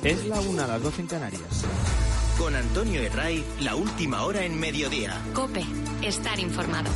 Es la 1, las 12 en Canarias. Con Antonio Herray, la última hora en mediodía. COPE, estar informado.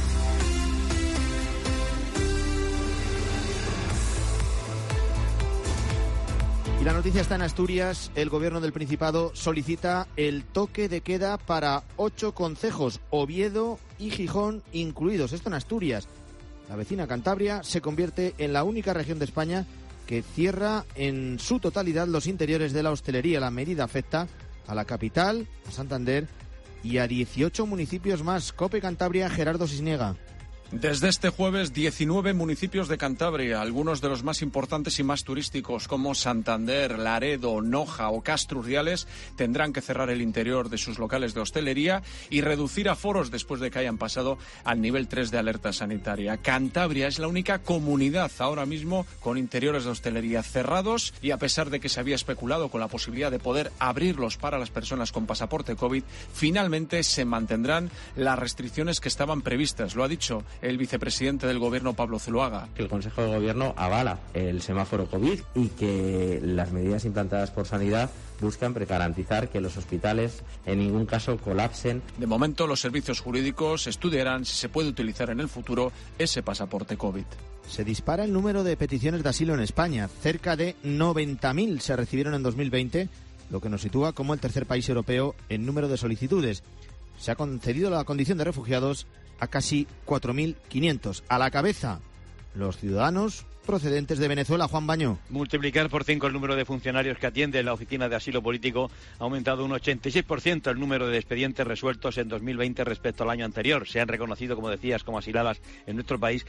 Y la noticia está en Asturias. El gobierno del Principado solicita el toque de queda para 8 concejos, Oviedo y Gijón incluidos. Esto en Asturias. La vecina Cantabria se convierte en la única región de España que cierra en su totalidad los interiores de la hostelería. La medida afecta a la capital, a Santander y a 18 municipios más. COPE Cantabria, Gerardo Cisniega. Desde este jueves, 19 municipios de Cantabria, algunos de los más importantes y más turísticos como Santander, Laredo, Noja o Castro Urdiales, tendrán que cerrar el interior de sus locales de hostelería y reducir aforos después de que hayan pasado al nivel 3 de alerta sanitaria. Cantabria es la única comunidad ahora mismo con interiores de hostelería cerrados y a pesar de que se había especulado con la posibilidad de poder abrirlos para las personas con pasaporte COVID, finalmente se mantendrán las restricciones que estaban previstas. Lo ha dicho el vicepresidente del Gobierno, Pablo Zuloaga. Que el Consejo de Gobierno avala el semáforo COVID y que las medidas implantadas por Sanidad buscan garantizar que los hospitales en ningún caso colapsen. De momento, los servicios jurídicos estudiarán si se puede utilizar en el futuro ese pasaporte COVID. Se dispara el número de peticiones de asilo en España. Cerca de 90.000 se recibieron en 2020, lo que nos sitúa como el tercer país europeo en número de solicitudes. Se ha concedido la condición de refugiados a casi 4.500. A la cabeza, los ciudadanos procedentes de Venezuela. Juan Baño. Multiplicar por 5 el número de funcionarios que atiende la Oficina de Asilo Político ha aumentado un 86% el número de expedientes resueltos en 2020 respecto al año anterior. Se han reconocido, como decías, como asiladas en nuestro país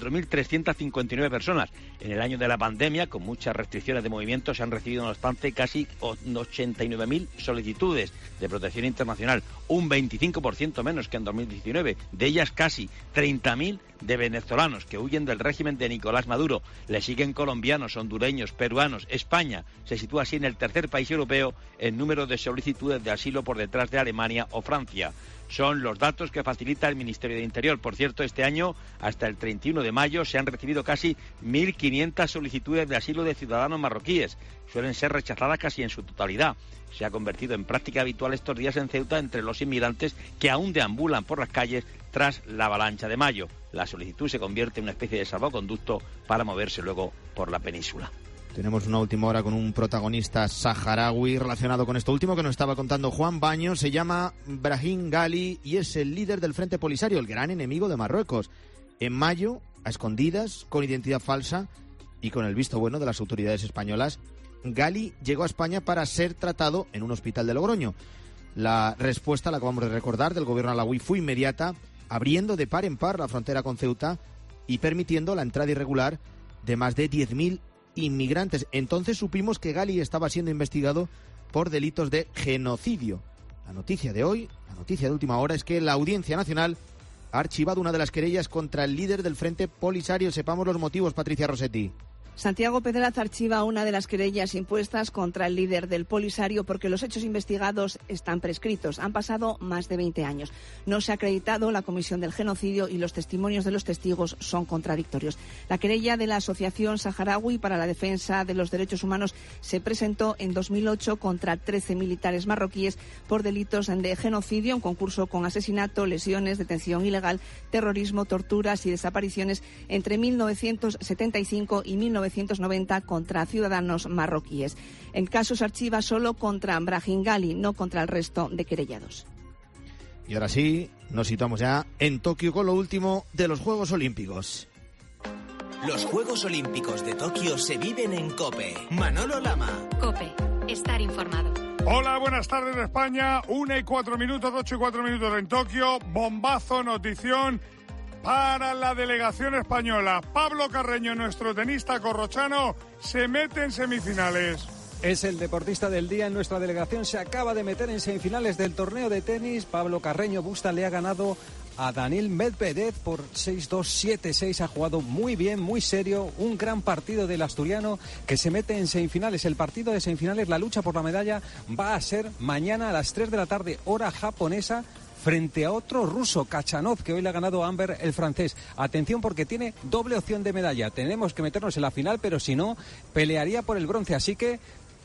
4.359 personas. En el año de la pandemia, con muchas restricciones de movimiento, se han recibido, no obstante, casi 89.000 solicitudes de protección internacional, un 25% menos que en 2019. De ellas, casi 30.000 de venezolanos que huyen del régimen de Nicolás Maduro. Le siguen colombianos, hondureños, peruanos. España se sitúa así en el tercer país europeo en número de solicitudes de asilo, por detrás de Alemania o Francia. Son los datos que facilita el Ministerio de Interior. Por cierto, este año, hasta el 31 de mayo, se han recibido casi 1.500 solicitudes de asilo de ciudadanos marroquíes. Suelen ser rechazadas casi en su totalidad. Se ha convertido en práctica habitual estos días en Ceuta entre los inmigrantes que aún deambulan por las calles tras la avalancha de mayo. La solicitud se convierte en una especie de salvoconducto para moverse luego por la península. Tenemos una última hora con un protagonista saharaui relacionado con esto último que nos estaba contando Juan Baño. Se llama Brahim Ghali y es el líder del Frente Polisario, el gran enemigo de Marruecos. En mayo, a escondidas, con identidad falsa y con el visto bueno de las autoridades españolas, Ghali llegó a España para ser tratado en un hospital de Logroño. La respuesta, la acabamos de recordar, del gobierno alauí fue inmediata, abriendo de par en par la frontera con Ceuta y permitiendo la entrada irregular de más de 10.000 inmigrantes. Entonces supimos que Ghali estaba siendo investigado por delitos de genocidio. La noticia de hoy, la noticia de última hora, es que la Audiencia Nacional ha archivado una de las querellas contra el líder del Frente Polisario. Sepamos los motivos, Patricia Rossetti. Santiago Pedraz archiva una de las querellas impuestas contra el líder del Polisario porque los hechos investigados están prescritos. Han pasado más de 20 años. No se ha acreditado la comisión del genocidio y los testimonios de los testigos son contradictorios. La querella de la Asociación Saharaui para la Defensa de los Derechos Humanos se presentó en 2008 contra 13 militares marroquíes por delitos de genocidio, un concurso con asesinato, lesiones, detención ilegal, terrorismo, torturas y desapariciones entre 1975 y 1990 contra ciudadanos marroquíes. El caso se archiva solo contra Brahim Ghali, no contra el resto de querellados. Y ahora sí, nos situamos ya en Tokio con lo último de los Juegos Olímpicos. Los Juegos Olímpicos de Tokio se viven en COPE. Manolo Lama. COPE, estar informado. Hola, buenas tardes de España. 1:04, 8:04 en Tokio. Bombazo, notición para la delegación española. Pablo Carreño, nuestro tenista corrochano, se mete en semifinales. Es el deportista del día en nuestra delegación. Se acaba de meter en semifinales del torneo de tenis. Pablo Carreño Busta le ha ganado a Daniil Medvedev por 6-2, 7-6. Ha jugado muy bien, muy serio. Un gran partido del asturiano que se mete en semifinales. El partido de semifinales, la lucha por la medalla, va a ser mañana a las 3 de la tarde, hora japonesa, frente a otro ruso, Khachanov, que hoy le ha ganado a Amber, el francés. Atención porque tiene doble opción de medalla. Tenemos que meternos en la final, pero si no, pelearía por el bronce. Así que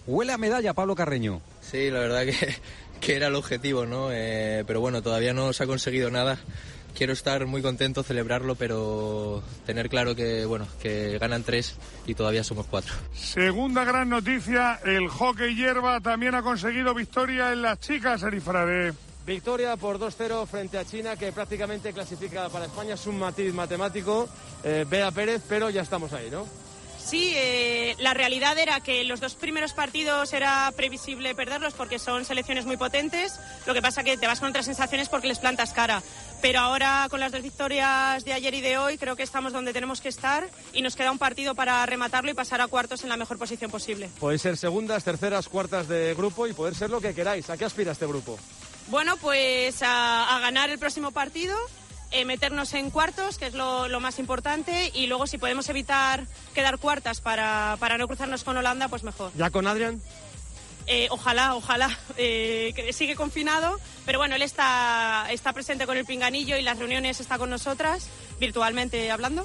Huele a medalla, Pablo Carreño. Sí, la verdad que era el objetivo, ¿no? Pero bueno, todavía no se ha conseguido nada. Quiero estar muy contento, celebrarlo, pero tener claro que, bueno, que ganan 3 y todavía somos 4. Segunda gran noticia, el hockey hierba también ha conseguido victoria en las chicas, Erifrade. Victoria por 2-0 frente a China, que prácticamente clasifica para España. Es un matiz matemático, Bea Pérez, pero ya estamos ahí, ¿no? Sí, la realidad era que los 2 primeros partidos era previsible perderlos porque son selecciones muy potentes. Lo que pasa que te vas con otras sensaciones porque les plantas cara. Pero ahora, con las 2 victorias de ayer y de hoy, creo que estamos donde tenemos que estar y nos queda un partido para rematarlo y pasar a cuartos en la mejor posición posible. Podéis ser segundas, terceras, cuartas de grupo y poder ser lo que queráis. ¿A qué aspira este grupo? Bueno, pues a ganar el próximo partido, meternos en cuartos, que es lo más importante, y luego si podemos evitar quedar cuartas para no cruzarnos con Holanda, pues mejor. ¿Ya con Adrián? Ojalá, que sigue confinado, pero bueno, él está presente con el pinganillo y las reuniones está con nosotras, virtualmente hablando,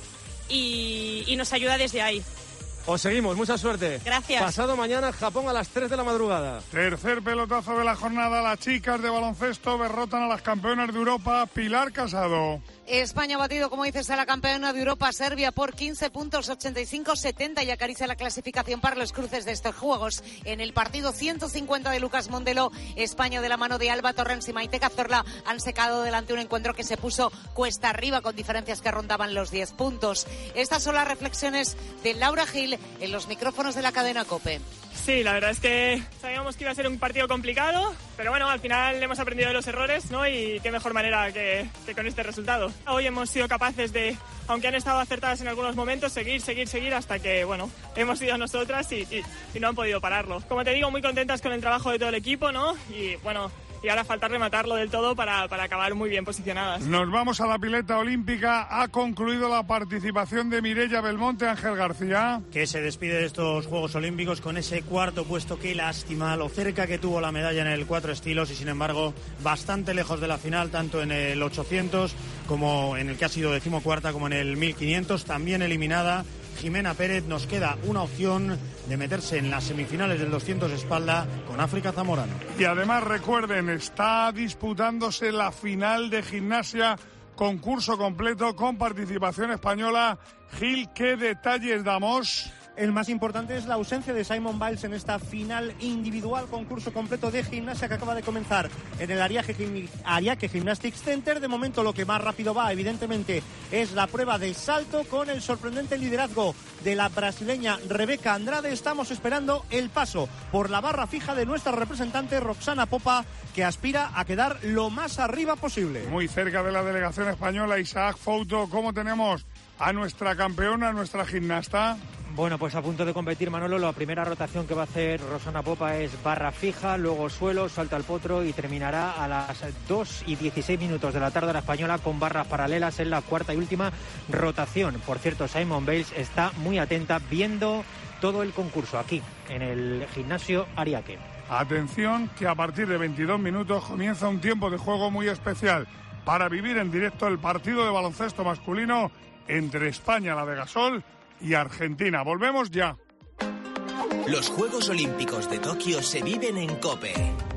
y nos ayuda desde ahí. Os seguimos, mucha suerte. Gracias. Pasado mañana, Japón a las 3 de la madrugada. Tercer pelotazo de la jornada, las chicas de baloncesto derrotan a las campeonas de Europa, Pilar Casado. España ha batido, como dices, a la campeona de Europa, Serbia, por 15 puntos, 85-70, y acaricia la clasificación para los cruces de estos Juegos. En el partido 150 de Lucas Mondelo, España, de la mano de Alba Torrens y Maite Cazorla, han secado delante un encuentro que se puso cuesta arriba, con diferencias que rondaban los 10 puntos. Estas son las reflexiones de Laura Gil en los micrófonos de la cadena COPE. Sí, la verdad es que sabíamos que iba a ser un partido complicado, pero bueno, al final hemos aprendido de los errores, ¿no? Y qué mejor manera que con este resultado. Hoy hemos sido capaces de, aunque han estado acertadas en algunos momentos, seguir hasta que, bueno, hemos sido nosotras y no han podido pararlo. Como te digo, muy contentas con el trabajo de todo el equipo, ¿no? Y bueno, y ahora falta rematarlo del todo para acabar muy bien posicionadas. Nos vamos a la pileta olímpica. Ha concluido la participación de Mireia Belmonte. Ángel García, que se despide de estos Juegos Olímpicos con ese cuarto puesto. Qué lástima, lo cerca que tuvo la medalla en el 4 estilos y sin embargo bastante lejos de la final, tanto en el 800 como en el que ha sido 14ª, como en el 1500, también eliminada. Jimena Pérez, nos queda una opción de meterse en las semifinales del 200 espalda con África Zamorano. Y además recuerden, está disputándose la final de gimnasia, concurso completo con participación española. Gil, ¿qué detalles damos? El más importante es la ausencia de Simone Biles en esta final individual, concurso completo de gimnasia que acaba de comenzar en el Ariake Gymnastics Center. De momento lo que más rápido va, evidentemente, es la prueba de salto, con el sorprendente liderazgo de la brasileña Rebeca Andrade. Estamos esperando el paso por la barra fija de nuestra representante Roxana Popa, que aspira a quedar lo más arriba posible. Muy cerca de la delegación española, Isaac Fouto, ¿cómo tenemos a nuestra campeona, a nuestra gimnasta? Bueno, pues a punto de competir, Manolo. La primera rotación que va a hacer Roxana Popa es barra fija, luego suelo, salto al potro y terminará a las 2:16 de la tarde hora española con barras paralelas en la cuarta y última rotación. Por cierto, Simone Biles está muy atenta viendo todo el concurso aquí en el gimnasio Ariake. Atención, que a partir de 22 minutos comienza un tiempo de juego muy especial para vivir en directo el partido de baloncesto masculino entre España, la de Gasol, y Argentina. Volvemos ya. Los Juegos Olímpicos de Tokio se viven en COPE.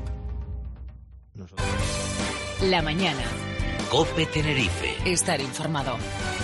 La mañana. COPE Tenerife. Estar informado.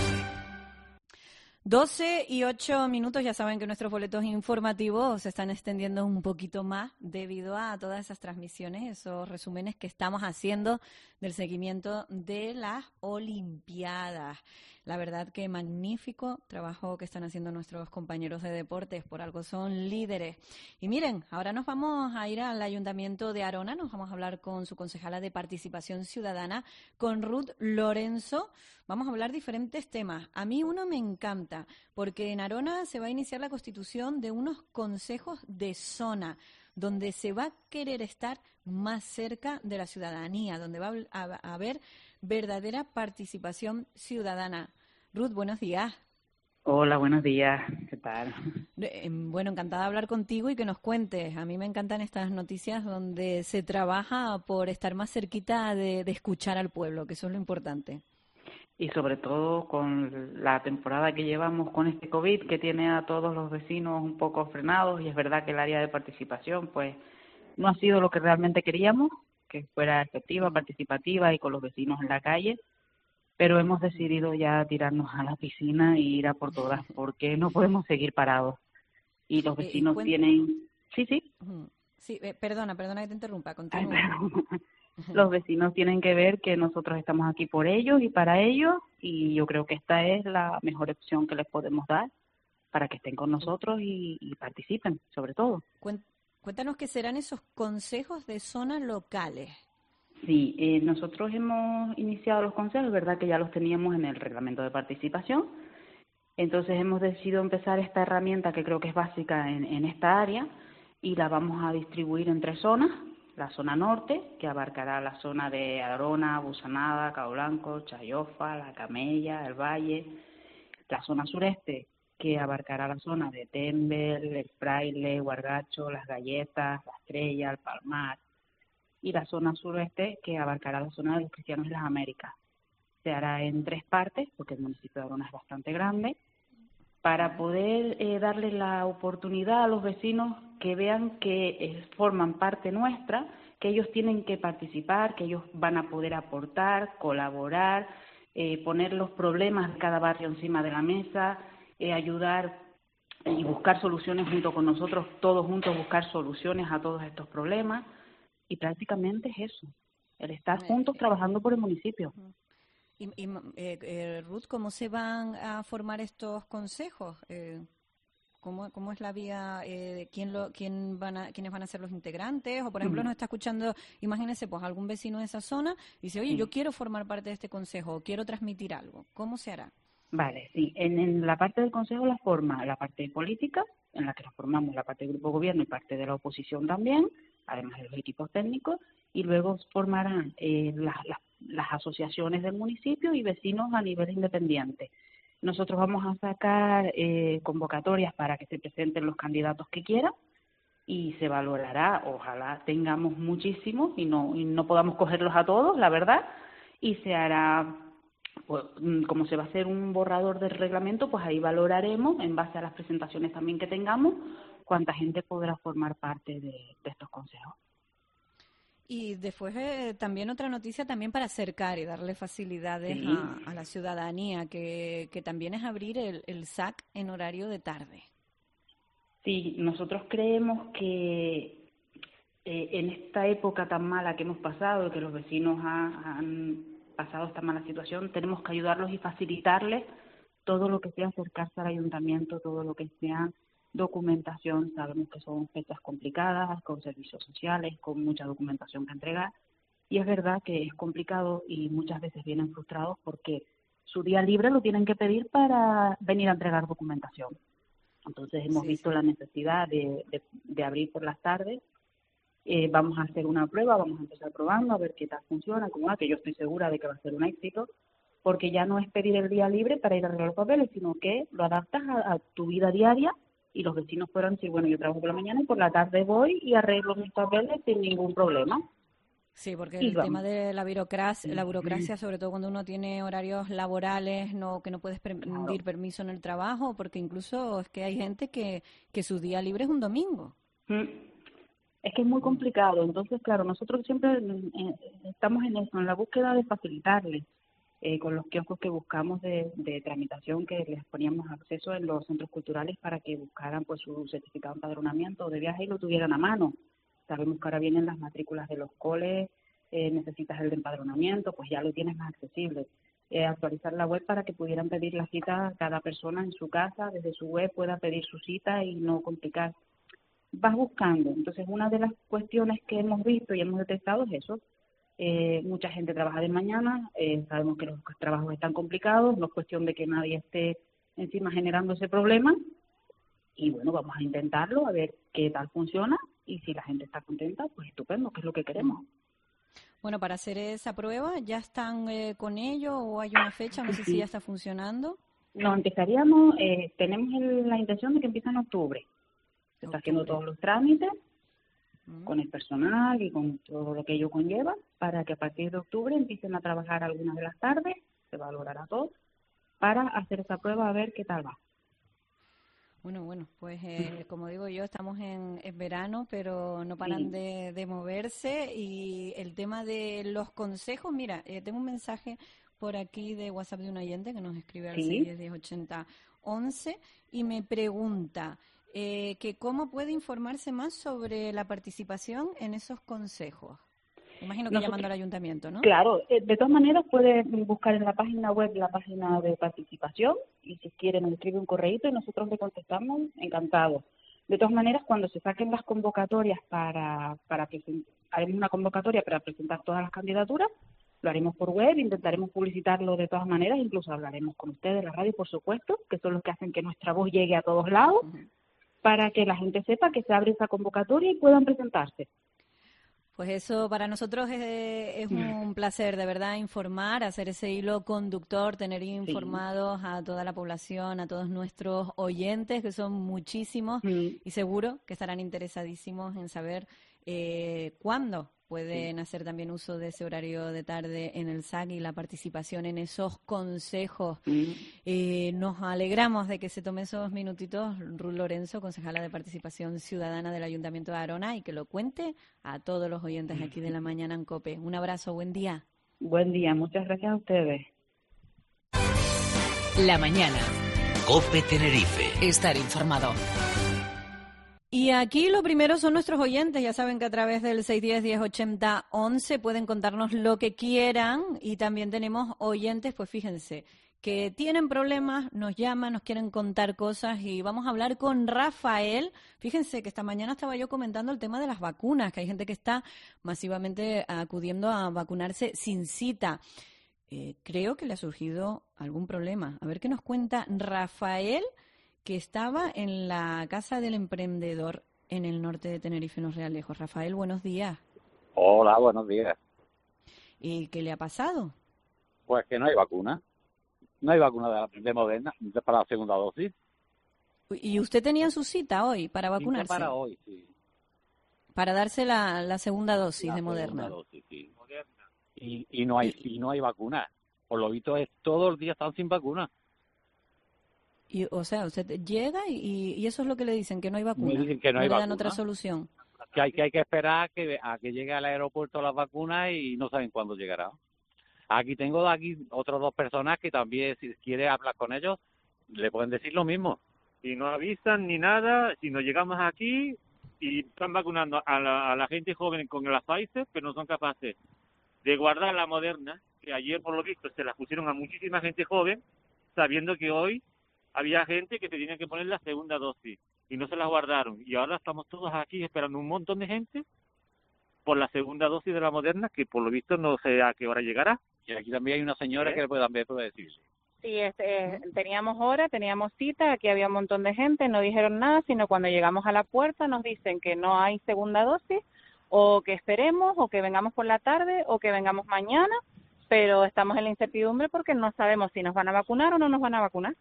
12:08, ya saben que nuestros boletos informativos se están extendiendo un poquito más debido a todas esas transmisiones, esos resúmenes que estamos haciendo del seguimiento de las Olimpiadas. La verdad que magnífico trabajo que están haciendo nuestros compañeros de deportes, por algo son líderes. Y miren, ahora nos vamos a ir al Ayuntamiento de Arona, nos vamos a hablar con su concejala de Participación Ciudadana, con Ruth Lorenzo. Vamos a hablar diferentes temas. A mí uno me encanta, porque en Arona se va a iniciar la constitución de unos consejos de zona, donde se va a querer estar más cerca de la ciudadanía, donde va a haber verdadera participación ciudadana. Ruth, buenos días. Hola, buenos días. ¿Qué tal? Bueno, encantada de hablar contigo y que nos cuentes. A mí me encantan estas noticias donde se trabaja por estar más cerquita de escuchar al pueblo, que eso es lo importante. y sobre todo con la temporada que llevamos con este COVID, que tiene a todos los vecinos un poco frenados, y es verdad que el área de participación pues no ha sido lo que realmente queríamos, que fuera efectiva, participativa y con los vecinos en la calle, pero hemos decidido ya tirarnos a la piscina y ir a por todas, porque no podemos seguir parados. Y los vecinos tienen... Sí. Sí, perdona que te interrumpa, continúa. Los vecinos tienen que ver que nosotros estamos aquí por ellos y para ellos, y yo creo que esta es la mejor opción que les podemos dar para que estén con nosotros y participen, sobre todo. Cuéntanos qué serán esos consejos de zona locales. Sí, nosotros hemos iniciado los consejos, es verdad que ya los teníamos en el reglamento de participación, entonces hemos decidido empezar esta herramienta que creo que es básica en esta área, y la vamos a distribuir en 3 zonas. La zona norte, que abarcará la zona de Arona, Busanada, Cabo Blanco, Chayofa, La Camella, El Valle. La zona sureste, que abarcará la zona de Tembel, El Fraile, Huargacho, Las Galletas, La Estrella, El Palmar. Y la zona suroeste, que abarcará la zona de los Cristianos de las Américas. Se hará en 3 partes, porque el municipio de Arona es bastante grande, para poder darle la oportunidad a los vecinos que vean que forman parte nuestra, que ellos tienen que participar, que ellos van a poder aportar, colaborar, poner los problemas de cada barrio encima de la mesa, ayudar y buscar soluciones junto con nosotros, todos juntos buscar soluciones a todos estos problemas, y prácticamente es eso, el estar juntos trabajando por el municipio. Ruth, ¿cómo se van a formar estos consejos? ¿Cómo es la vía? ¿Quiénes van a ser los integrantes? O, por ejemplo, nos está escuchando, imagínense, pues algún vecino de esa zona y dice, oye, yo quiero formar parte de este consejo o quiero transmitir algo. ¿Cómo se hará? Vale, sí. En la parte del consejo la forma la parte política, en la que la formamos la parte del grupo de gobierno y parte de la oposición también, además de los equipos técnicos, y luego formarán las asociaciones del municipio y vecinos a nivel independiente. Nosotros vamos a sacar convocatorias para que se presenten los candidatos que quieran y se valorará, ojalá tengamos muchísimos y no podamos cogerlos a todos, la verdad, y se hará, pues, como se va a hacer un borrador del reglamento, pues ahí valoraremos, en base a las presentaciones también que tengamos, cuánta gente podrá formar parte de estos consejos. Y después también otra noticia también para acercar y darle facilidades a la ciudadanía, que también es abrir el SAC en horario de tarde. Sí, nosotros creemos que en esta época tan mala que hemos pasado, que los vecinos han pasado esta mala situación, tenemos que ayudarlos y facilitarles todo lo que sea acercarse al ayuntamiento, todo lo que sea documentación. Sabemos que son fechas complicadas, con servicios sociales, con mucha documentación que entregar, y es verdad que es complicado y muchas veces vienen frustrados porque su día libre lo tienen que pedir para venir a entregar documentación. Entonces hemos visto la necesidad de abrir por las tardes. Vamos a hacer una prueba, vamos a empezar probando a ver qué tal funciona, cómo va, que yo estoy segura de que va a ser un éxito, porque ya no es pedir el día libre para ir a arreglar los papeles, sino que lo adaptas a tu vida diaria. Y los vecinos fueron decir, bueno, yo trabajo por la mañana y por la tarde voy y arreglo mis papeles sin ningún problema. Sí, porque el tema de la burocracia, sobre todo cuando uno tiene horarios laborales, que no puedes pedir permiso en el trabajo, porque incluso es que hay gente que su día libre es un domingo. Es que es muy complicado. Entonces, claro, nosotros siempre estamos en eso, en la búsqueda de facilitarles. Con los kioscos que buscamos de tramitación, que les poníamos acceso en los centros culturales para que buscaran pues su certificado de empadronamiento o de viaje y lo tuvieran a mano. Sabemos que ahora vienen las matrículas de los coles, necesitas el de empadronamiento, pues ya lo tienes más accesible. Actualizar la web para que pudieran pedir la cita cada persona en su casa, desde su web pueda pedir su cita y no complicar. Vas buscando. Entonces, una de las cuestiones que hemos visto y hemos detectado es eso. Mucha gente trabaja de mañana, sabemos que los trabajos están complicados, no es cuestión de que nadie esté encima generando ese problema, y bueno, vamos a intentarlo, a ver qué tal funciona, y si la gente está contenta, pues estupendo, que es lo que queremos. Bueno, para hacer esa prueba, ¿ya están con ello o hay una fecha? No sé si ya está funcionando. No, empezaríamos, tenemos la intención de que empiece en octubre. Se está haciendo todos los trámites con el personal y con todo lo que ello conlleva, para que a partir de octubre empiecen a trabajar algunas de las tardes se valorará todo, para hacer esa prueba a ver qué tal va. Bueno, pues como digo yo, estamos en verano, pero no paran de moverse. Y el tema de los consejos, mira, tengo un mensaje por aquí de WhatsApp de un oyente que nos escribe al 610-1080-11 y me pregunta que cómo puede informarse más sobre la participación en esos consejos. Imagino que llamando al ayuntamiento, ¿no? Claro, de todas maneras puede buscar en la página web la página de participación y si quiere nos escribe un correíto y nosotros le contestamos encantados. De todas maneras, cuando se saquen las convocatorias para presentar, haremos una convocatoria para presentar todas las candidaturas, lo haremos por web, intentaremos publicitarlo de todas maneras, incluso hablaremos con ustedes, la radio, por supuesto, que son los que hacen que nuestra voz llegue a todos lados, para que la gente sepa que se abre esa convocatoria y puedan presentarse. Pues eso para nosotros es un placer, de verdad, informar, hacer ese hilo conductor, tener informados a toda la población, a todos nuestros oyentes, que son muchísimos, y seguro que estarán interesadísimos en saber cuándo pueden hacer también uso de ese horario de tarde en el SAC y la participación en esos consejos. Nos alegramos de que se tome esos minutitos Ruth Lorenzo, concejala de Participación Ciudadana del Ayuntamiento de Arona, y que lo cuente a todos los oyentes aquí de La Mañana en COPE. Un abrazo, buen día. Buen día, muchas gracias a ustedes. La Mañana. COPE Tenerife. Estar informado. Y aquí lo primero son nuestros oyentes. Ya saben que a través del 610-1080-11 pueden contarnos lo que quieran, y también tenemos oyentes, pues fíjense, que tienen problemas, nos llaman, nos quieren contar cosas, y vamos a hablar con Rafael. Fíjense que esta mañana estaba yo comentando el tema de las vacunas, que hay gente que está masivamente acudiendo a vacunarse sin cita. Creo que le ha surgido algún problema. A ver qué nos cuenta Rafael, que estaba en la Casa del Emprendedor en el norte de Tenerife, en Los Realejos. Rafael, buenos días. Hola, buenos días. ¿Y qué le ha pasado? Pues que no hay vacuna. No hay vacuna de Moderna para la segunda dosis. ¿Y usted tenía su cita hoy para vacunarse? Para hoy, sí. Para darse la segunda dosis de Moderna. Segunda dosis, sí. Y no hay vacuna. Por lo visto todos los días están sin vacuna. Y, o sea, usted llega y eso es lo que le dicen, que no hay vacuna. Me dicen que no hay le dan vacuna. otra solución. Que hay que esperar a que llegue al aeropuerto las vacunas y no saben cuándo llegará. Tengo otras dos personas que también, si quiere hablar con ellos, le pueden decir lo mismo. Y no avisan ni nada, si nos llegamos aquí y están vacunando a la gente joven con la Pfizer, pero no son capaces de guardar la Moderna, que ayer por lo visto se la pusieron a muchísima gente joven, sabiendo que hoy había gente que se tenía que poner la segunda dosis y no se la guardaron. Y ahora estamos todos aquí esperando un montón de gente por la segunda dosis de la Moderna, que por lo visto no sé a qué hora llegará. Y aquí también hay una señora que también puede decirle. Sí, teníamos hora, teníamos cita, aquí había un montón de gente, no dijeron nada, sino cuando llegamos a la puerta nos dicen que no hay segunda dosis, o que esperemos, o que vengamos por la tarde, o que vengamos mañana, pero estamos en la incertidumbre porque no sabemos si nos van a vacunar o no nos van a vacunar.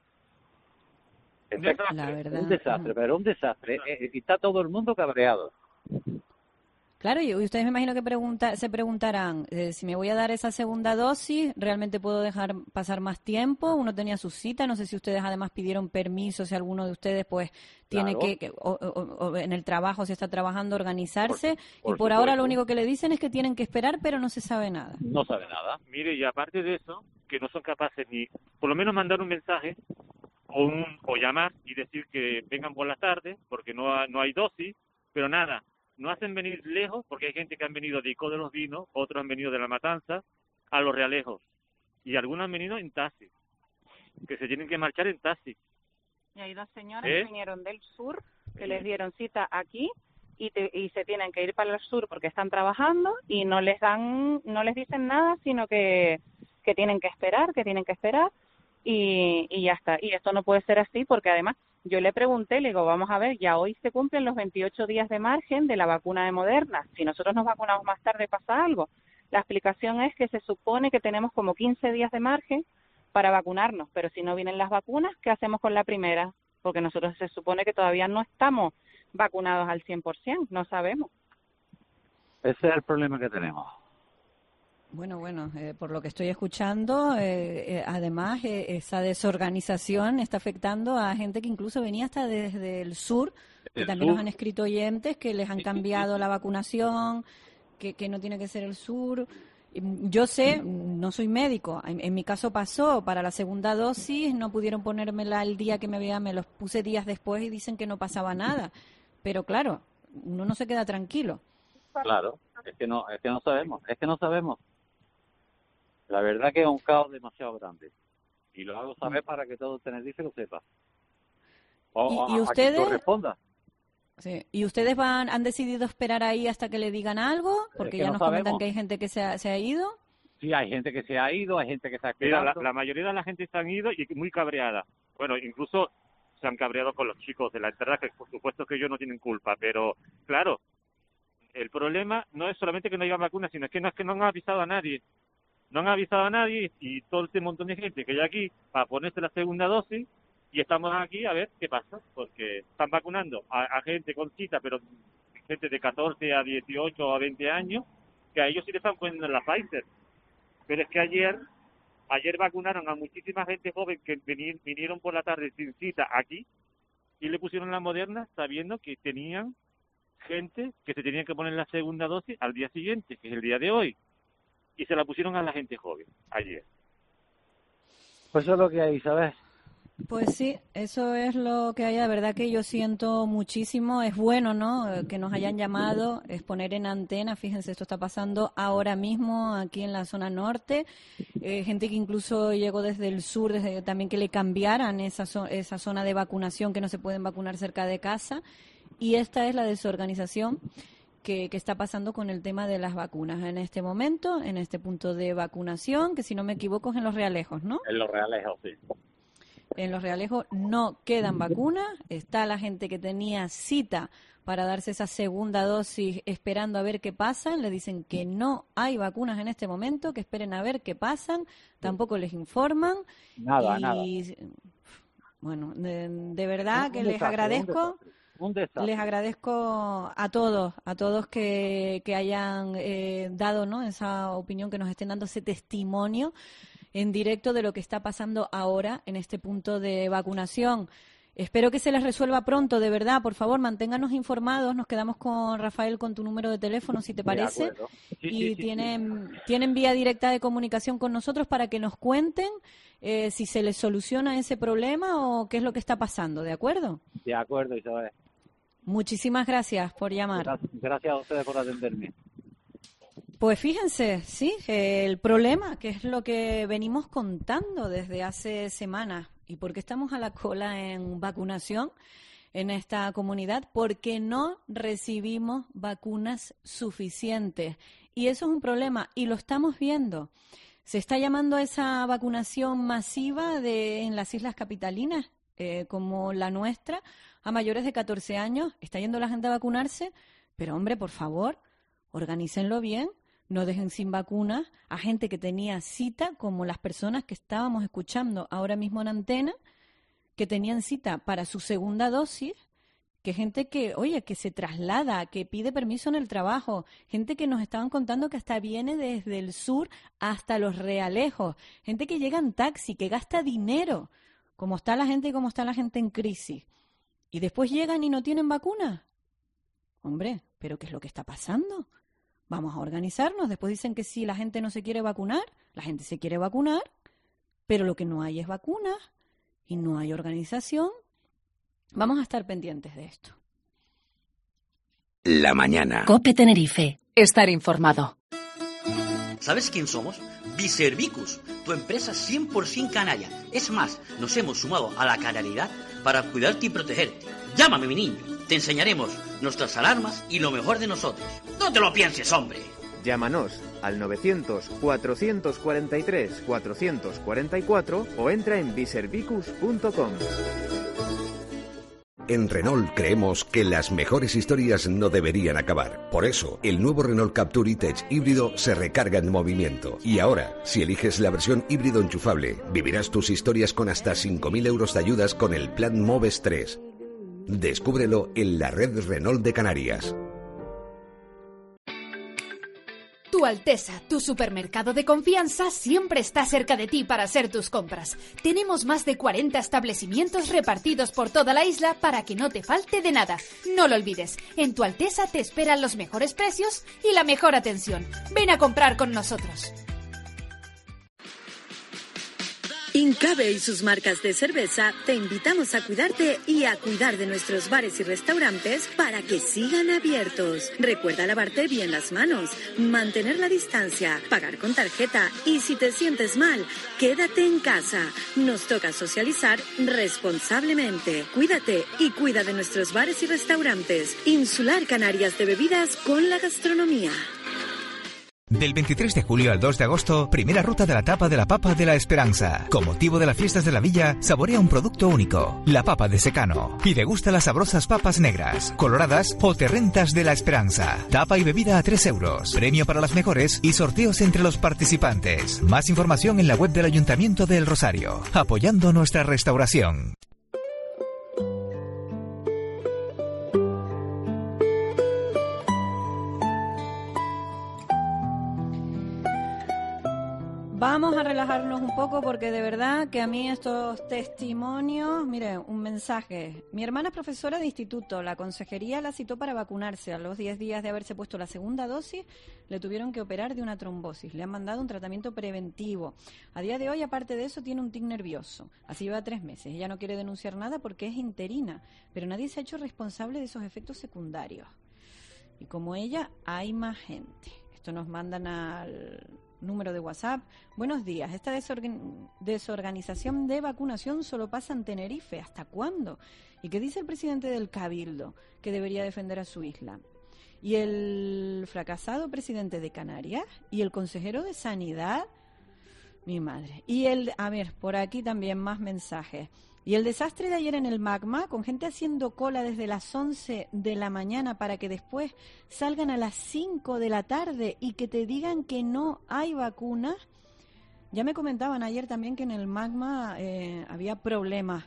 La verdad. Un desastre, pero un desastre. Está todo el mundo cabreado. Claro, y ustedes me imagino que se preguntarán, si me voy a dar esa segunda dosis, ¿realmente puedo dejar pasar más tiempo? Uno tenía su cita, no sé si ustedes además pidieron permiso, si alguno de ustedes pues tiene o en el trabajo, si está trabajando, organizarse, y por ahora lo único que le dicen es que tienen que esperar, pero no se sabe nada. No sabe nada. Mire, y aparte de eso, que no son capaces ni, por lo menos mandar un mensaje o llamar y decir que vengan por la tarde, porque no hay dosis, pero nada. No hacen venir lejos, porque hay gente que han venido de Ico de los Vinos, otros han venido de La Matanza, a Los Realejos. Y algunos han venido en taxi, que se tienen que marchar en taxi. Y hay dos señoras que vinieron del sur, que les dieron cita aquí, y se tienen que ir para el sur porque están trabajando, y no les dicen nada, sino que tienen que esperar, y ya está. Y esto no puede ser así, porque además yo le pregunté, le digo, vamos a ver, ya hoy se cumplen los 28 días de margen de la vacuna de Moderna. Si nosotros nos vacunamos más tarde, pasa algo. La explicación es que se supone que tenemos como 15 días de margen para vacunarnos, pero si no vienen las vacunas, ¿qué hacemos con la primera? Porque nosotros se supone que todavía no estamos vacunados al 100%, no sabemos. Ese es el problema que tenemos. Bueno, por lo que estoy escuchando, además esa desorganización está afectando a gente que incluso venía hasta desde el sur, que también nos han escrito oyentes que les han cambiado la vacunación, que no tiene que ser el sur. Yo sé, no soy médico, en mi caso pasó, para la segunda dosis no pudieron ponérmela el día que me los puse días después y dicen que no pasaba nada. Pero claro, uno no se queda tranquilo. Claro, es que no sabemos. La verdad que es un caos demasiado grande. Y lo hago saber para que todo Tenerife lo sepa. ¿Y ustedes? A quien corresponda. Sí. ¿Y ustedes han decidido esperar ahí hasta que le digan algo? Porque ya nos comentan que hay gente que se ha ido. Sí, hay gente que se ha ido, hay gente que se ha quedado. Mira, la mayoría de la gente se han ido y muy cabreada. Bueno, incluso se han cabreado con los chicos de la entrada, que por supuesto que ellos no tienen culpa. Pero, claro, el problema no es solamente que no haya vacunas, sino que no han avisado a nadie. No han avisado a nadie y todo este montón de gente que hay aquí para ponerse la segunda dosis. Y estamos aquí a ver qué pasa, porque están vacunando a gente con cita, pero gente de 14 a 18 o a 20 años, que a ellos sí le están poniendo la Pfizer. Pero es que ayer vacunaron a muchísima gente joven que vinieron por la tarde sin cita aquí y le pusieron la Moderna sabiendo que tenían gente que se tenían que poner la segunda dosis al día siguiente, que es el día de hoy. Y se la pusieron a la gente joven ayer. Pues eso es lo que hay, ¿sabes? Pues sí, eso es lo que hay. La verdad que yo siento muchísimo. Es bueno, ¿no?, que nos hayan llamado, es poner en antena. Fíjense, esto está pasando ahora mismo aquí en la zona norte. Gente que incluso llegó desde el sur, desde también que le cambiaran esa zona de vacunación, que no se pueden vacunar cerca de casa. Y esta es la desorganización que está pasando con el tema de las vacunas en este momento, en este punto de vacunación, que si no me equivoco es en Los Realejos, ¿no? En Los Realejos, sí. En Los Realejos no quedan vacunas. Está la gente que tenía cita para darse esa segunda dosis esperando a ver qué pasa. Le dicen que no hay vacunas en este momento, que esperen a ver qué pasan. Tampoco les informan. Nada. Bueno, de verdad que les agradezco. Les agradezco a todos que hayan dado, ¿no?, esa opinión, que nos estén dando ese testimonio en directo de lo que está pasando ahora en este punto de vacunación. Espero que se les resuelva pronto, de verdad. Por favor, manténganos informados. Nos quedamos con Rafael con tu número de teléfono, si te parece. Sí, tienen vía directa de comunicación con nosotros para que nos cuenten si se les soluciona ese problema o qué es lo que está pasando, ¿de acuerdo? De acuerdo, Isabel. Muchísimas gracias por llamar. Gracias a ustedes por atenderme. Pues fíjense, sí, el problema, que es lo que venimos contando desde hace semanas. ¿Y por qué estamos a la cola en vacunación en esta comunidad? Porque no recibimos vacunas suficientes. Y eso es un problema, y lo estamos viendo. Se está llamando a esa vacunación masiva en las islas capitalinas, como la nuestra, a mayores de 14 años. Está yendo la gente a vacunarse, pero hombre, por favor, organícenlo bien. No dejen sin vacunas a gente que tenía cita, como las personas que estábamos escuchando ahora mismo en antena, que tenían cita para su segunda dosis, que gente que, oye, que se traslada, que pide permiso en el trabajo, gente que nos estaban contando que hasta viene desde el sur hasta Los Realejos, gente que llega en taxi, que gasta dinero, como está la gente y como está la gente en crisis. Y después llegan y no tienen vacunas. Hombre, ¿pero qué es lo que está pasando? Vamos a organizarnos. Después dicen que si la gente no se quiere vacunar, la gente se quiere vacunar, pero lo que no hay es vacunas y no hay organización. Vamos a estar pendientes de esto. La mañana. COPE Tenerife. Estar informado. ¿Sabes quién somos? Biservicus, tu empresa 100% canaria. Es más, nos hemos sumado a la canariedad para cuidarte y protegerte. Llámame, mi niño. Te enseñaremos nuestras alarmas y lo mejor de nosotros. ¡No te lo pienses, hombre! Llámanos al 900-443-444 o entra en biservicus.com. En Renault creemos que las mejores historias no deberían acabar. Por eso, el nuevo Renault Captur E-Tech híbrido se recarga en movimiento. Y ahora, si eliges la versión híbrido enchufable, vivirás tus historias con hasta 5.000 euros de ayudas con el plan Moves 3. Descúbrelo en la red Renault de Canarias. Tu Tu Alteza, tu supermercado de confianza, siempre está cerca de ti para hacer tus compras. Tenemos más de 40 establecimientos repartidos por toda la isla para que no te falte de nada. No lo olvides, en Tu Alteza te esperan los mejores precios y la mejor atención. Ven a comprar con nosotros. Incabe y sus marcas de cerveza te invitamos a cuidarte y a cuidar de nuestros bares y restaurantes para que sigan abiertos. Recuerda lavarte bien las manos, mantener la distancia, pagar con tarjeta y si te sientes mal, quédate en casa. Nos toca socializar responsablemente. Cuídate y cuida de nuestros bares y restaurantes. Insular Canarias de bebidas con la gastronomía. Del 23 de julio al 2 de agosto, primera ruta de la tapa de la Papa de la Esperanza. Con motivo de las fiestas de la villa, saborea un producto único, la papa de secano. Y degusta las sabrosas papas negras, coloradas o terrentas de la Esperanza. Tapa y bebida a 3 euros. Premio para las mejores y sorteos entre los participantes. Más información en la web del Ayuntamiento de El Rosario. Apoyando nuestra restauración. Vamos a relajarnos un poco porque de verdad que a mí estos testimonios, mire, un mensaje. Mi hermana es profesora de instituto, la consejería la citó para vacunarse. A los 10 días de haberse puesto la segunda dosis, le tuvieron que operar de una trombosis. Le han mandado un tratamiento preventivo. A día de hoy, aparte de eso, tiene un tic nervioso. Así lleva 3 meses. Ella no quiere denunciar nada porque es interina, pero nadie se ha hecho responsable de esos efectos secundarios. Y como ella, hay más gente. Esto nos mandan al número de WhatsApp. Buenos días. Esta desorganización de vacunación solo pasa en Tenerife. ¿Hasta cuándo? ¿Y qué dice el presidente del Cabildo? Que debería defender a su isla. ¿Y el fracasado presidente de Canarias? ¿Y el consejero de Sanidad? Mi madre. Y a ver, por aquí también más mensajes. Y el desastre de ayer en el Magma, con gente haciendo cola desde las 11 de la mañana para que después salgan a las 5 de la tarde y que te digan que no hay vacunas. Ya me comentaban ayer también que en el Magma había problemas.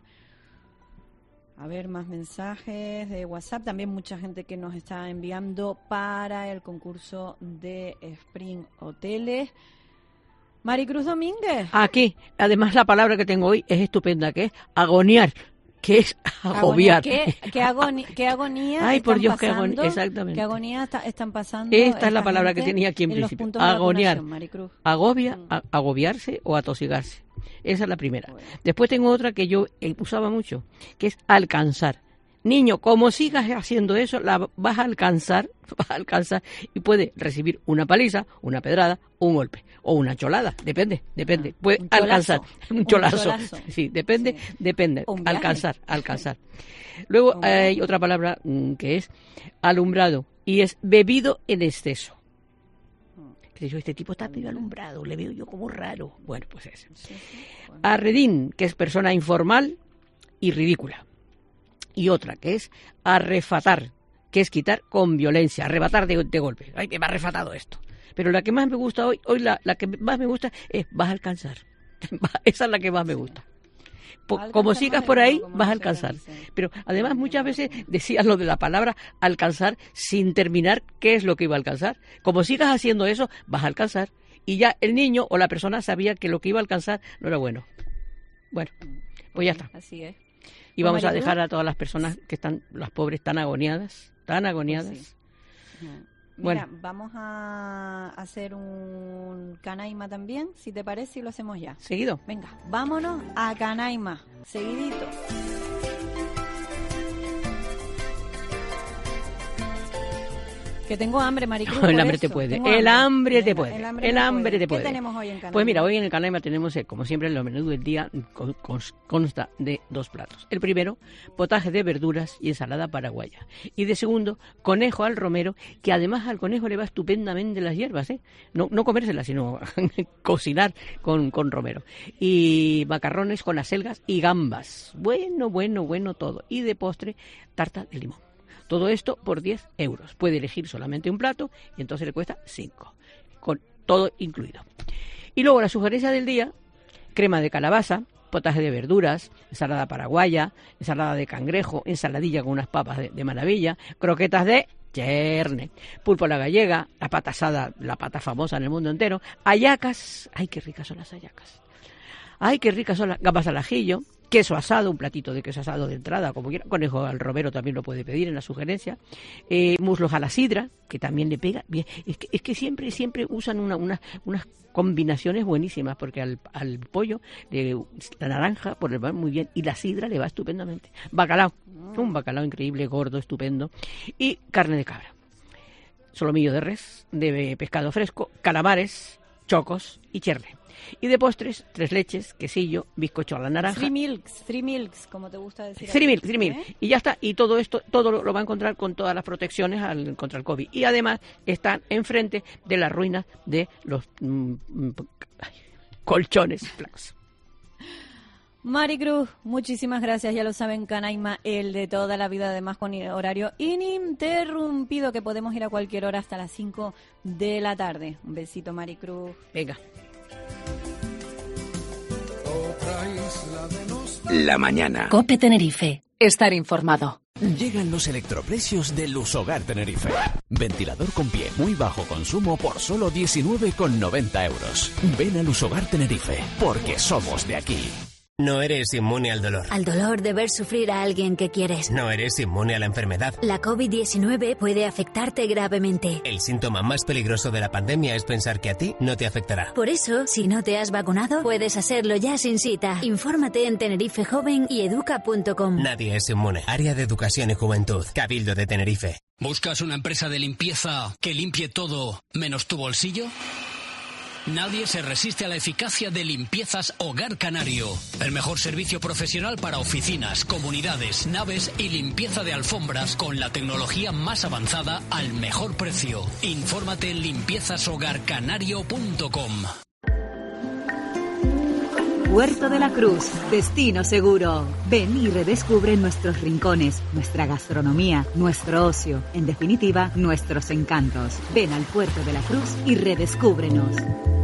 A ver, más mensajes de WhatsApp. También mucha gente que nos está enviando para el concurso de Spring Hoteles. Maricruz Domínguez. Aquí, además la palabra que tengo hoy es estupenda, que es agoniar, que es agobiar. ¿Qué agonía Ay, por Dios, pasando? Exactamente. ¿Qué agonía están pasando? Esta es la palabra que tenía aquí en principio. Agoniar, agobia, agobiarse o atosigarse. Esa es la primera. Bueno. Después tengo otra que yo usaba mucho, que es alcanzar. Niño, como sigas haciendo eso, la vas a alcanzar y puede recibir una paliza, una pedrada, un golpe o una cholada, depende. Puede alcanzar un cholazo. Sí, depende. Alcanzar. Luego hay otra palabra que es alumbrado y es bebido en exceso. Este tipo está medio alumbrado, le veo yo como raro. Bueno, pues ese. Arredín, que es persona informal y ridícula. Y otra que es arrefatar, que es quitar con violencia, arrebatar de golpe. Ay, me ha arrefatado esto. Pero la que más me gusta hoy la que más me gusta es vas a alcanzar. Esa es la que más me gusta. Como sigas por ahí, vas a alcanzar. Pero además muchas veces decías lo de la palabra alcanzar sin terminar qué es lo que iba a alcanzar. Como sigas haciendo eso, vas a alcanzar. Y ya el niño o la persona sabía que lo que iba a alcanzar no era bueno. Bueno, pues ya está. Así es. Y vamos a dejar a todas las personas que están, las pobres, tan agoniadas. Sí. Bueno. Mira, vamos a hacer un Canaima también, si te parece, y lo hacemos ya. ¿Seguido? Venga, vámonos a Canaima, seguidito. Que tengo hambre, Maricruz. El hambre te puede. El hambre te puede. ¿Qué tenemos hoy en Canaima? Pues mira, hoy en el Canaima tenemos, como siempre, el menú del día consta de 2 platos. El primero, potaje de verduras y ensalada paraguaya. Y de segundo, conejo al romero, que además al conejo le va estupendamente las hierbas, ¿eh? No comérselas, sino cocinar con romero. Y macarrones con acelgas y gambas. Bueno todo. Y de postre, tarta de limón. Todo esto por 10 euros. Puede elegir solamente un plato y entonces le cuesta 5, con todo incluido. Y luego la sugerencia del día, crema de calabaza, potaje de verduras, ensalada paraguaya, ensalada de cangrejo, ensaladilla con unas papas de maravilla, croquetas de cherne, pulpo a la gallega, la pata asada, la pata famosa en el mundo entero, hallacas, ay, qué ricas son las hallacas, ay, qué ricas son las gambas al ajillo, queso asado, un platito de queso asado de entrada, como quiera, conejo al romero también lo puede pedir en la sugerencia, muslos a la sidra, que también le pega bien, es que siempre usan unas combinaciones buenísimas, porque al pollo la naranja pues le va muy bien y la sidra le va estupendamente. Bacalao, un bacalao increíble, gordo, estupendo, y carne de cabra, solomillo de res, de pescado fresco, calamares, chocos y cherle. Y de postres, 3 leches, quesillo, bizcocho a la naranja. Three milks, como te gusta decir. Three milk. Y ya está. Y todo esto, todo lo va a encontrar con todas las protecciones contra el COVID. Y además están enfrente de las ruinas de los colchones flacos. Maricruz, muchísimas gracias. Ya lo saben, Canaima, el de toda la vida, además con horario ininterrumpido, que podemos ir a cualquier hora hasta las 5 de la tarde. Un besito, Maricruz. Venga. La mañana. COPE Tenerife. Estar informado. Llegan los electroprecios de Lushogar Tenerife. Ventilador con pie, muy bajo consumo por solo 19,90 euros. Ven a Lushogar Tenerife, porque somos de aquí. No eres inmune al dolor. Al dolor de ver sufrir a alguien que quieres. No eres inmune a la enfermedad. La COVID-19 puede afectarte gravemente. El síntoma más peligroso de la pandemia es pensar que a ti no te afectará. Por eso, si no te has vacunado, puedes hacerlo ya sin cita. Infórmate en Tenerife Joven y educa.com. Nadie es inmune. Área de Educación y Juventud. Cabildo de Tenerife. ¿Buscas una empresa de limpieza que limpie todo menos tu bolsillo? Nadie se resiste a la eficacia de Limpiezas Hogar Canario. El mejor servicio profesional para oficinas, comunidades, naves y limpieza de alfombras con la tecnología más avanzada al mejor precio. Infórmate en limpiezashogarcanario.com. Puerto de la Cruz, destino seguro. Ven y redescubre nuestros rincones, nuestra gastronomía, nuestro ocio, en definitiva, nuestros encantos. Ven al Puerto de la Cruz y redescúbrenos.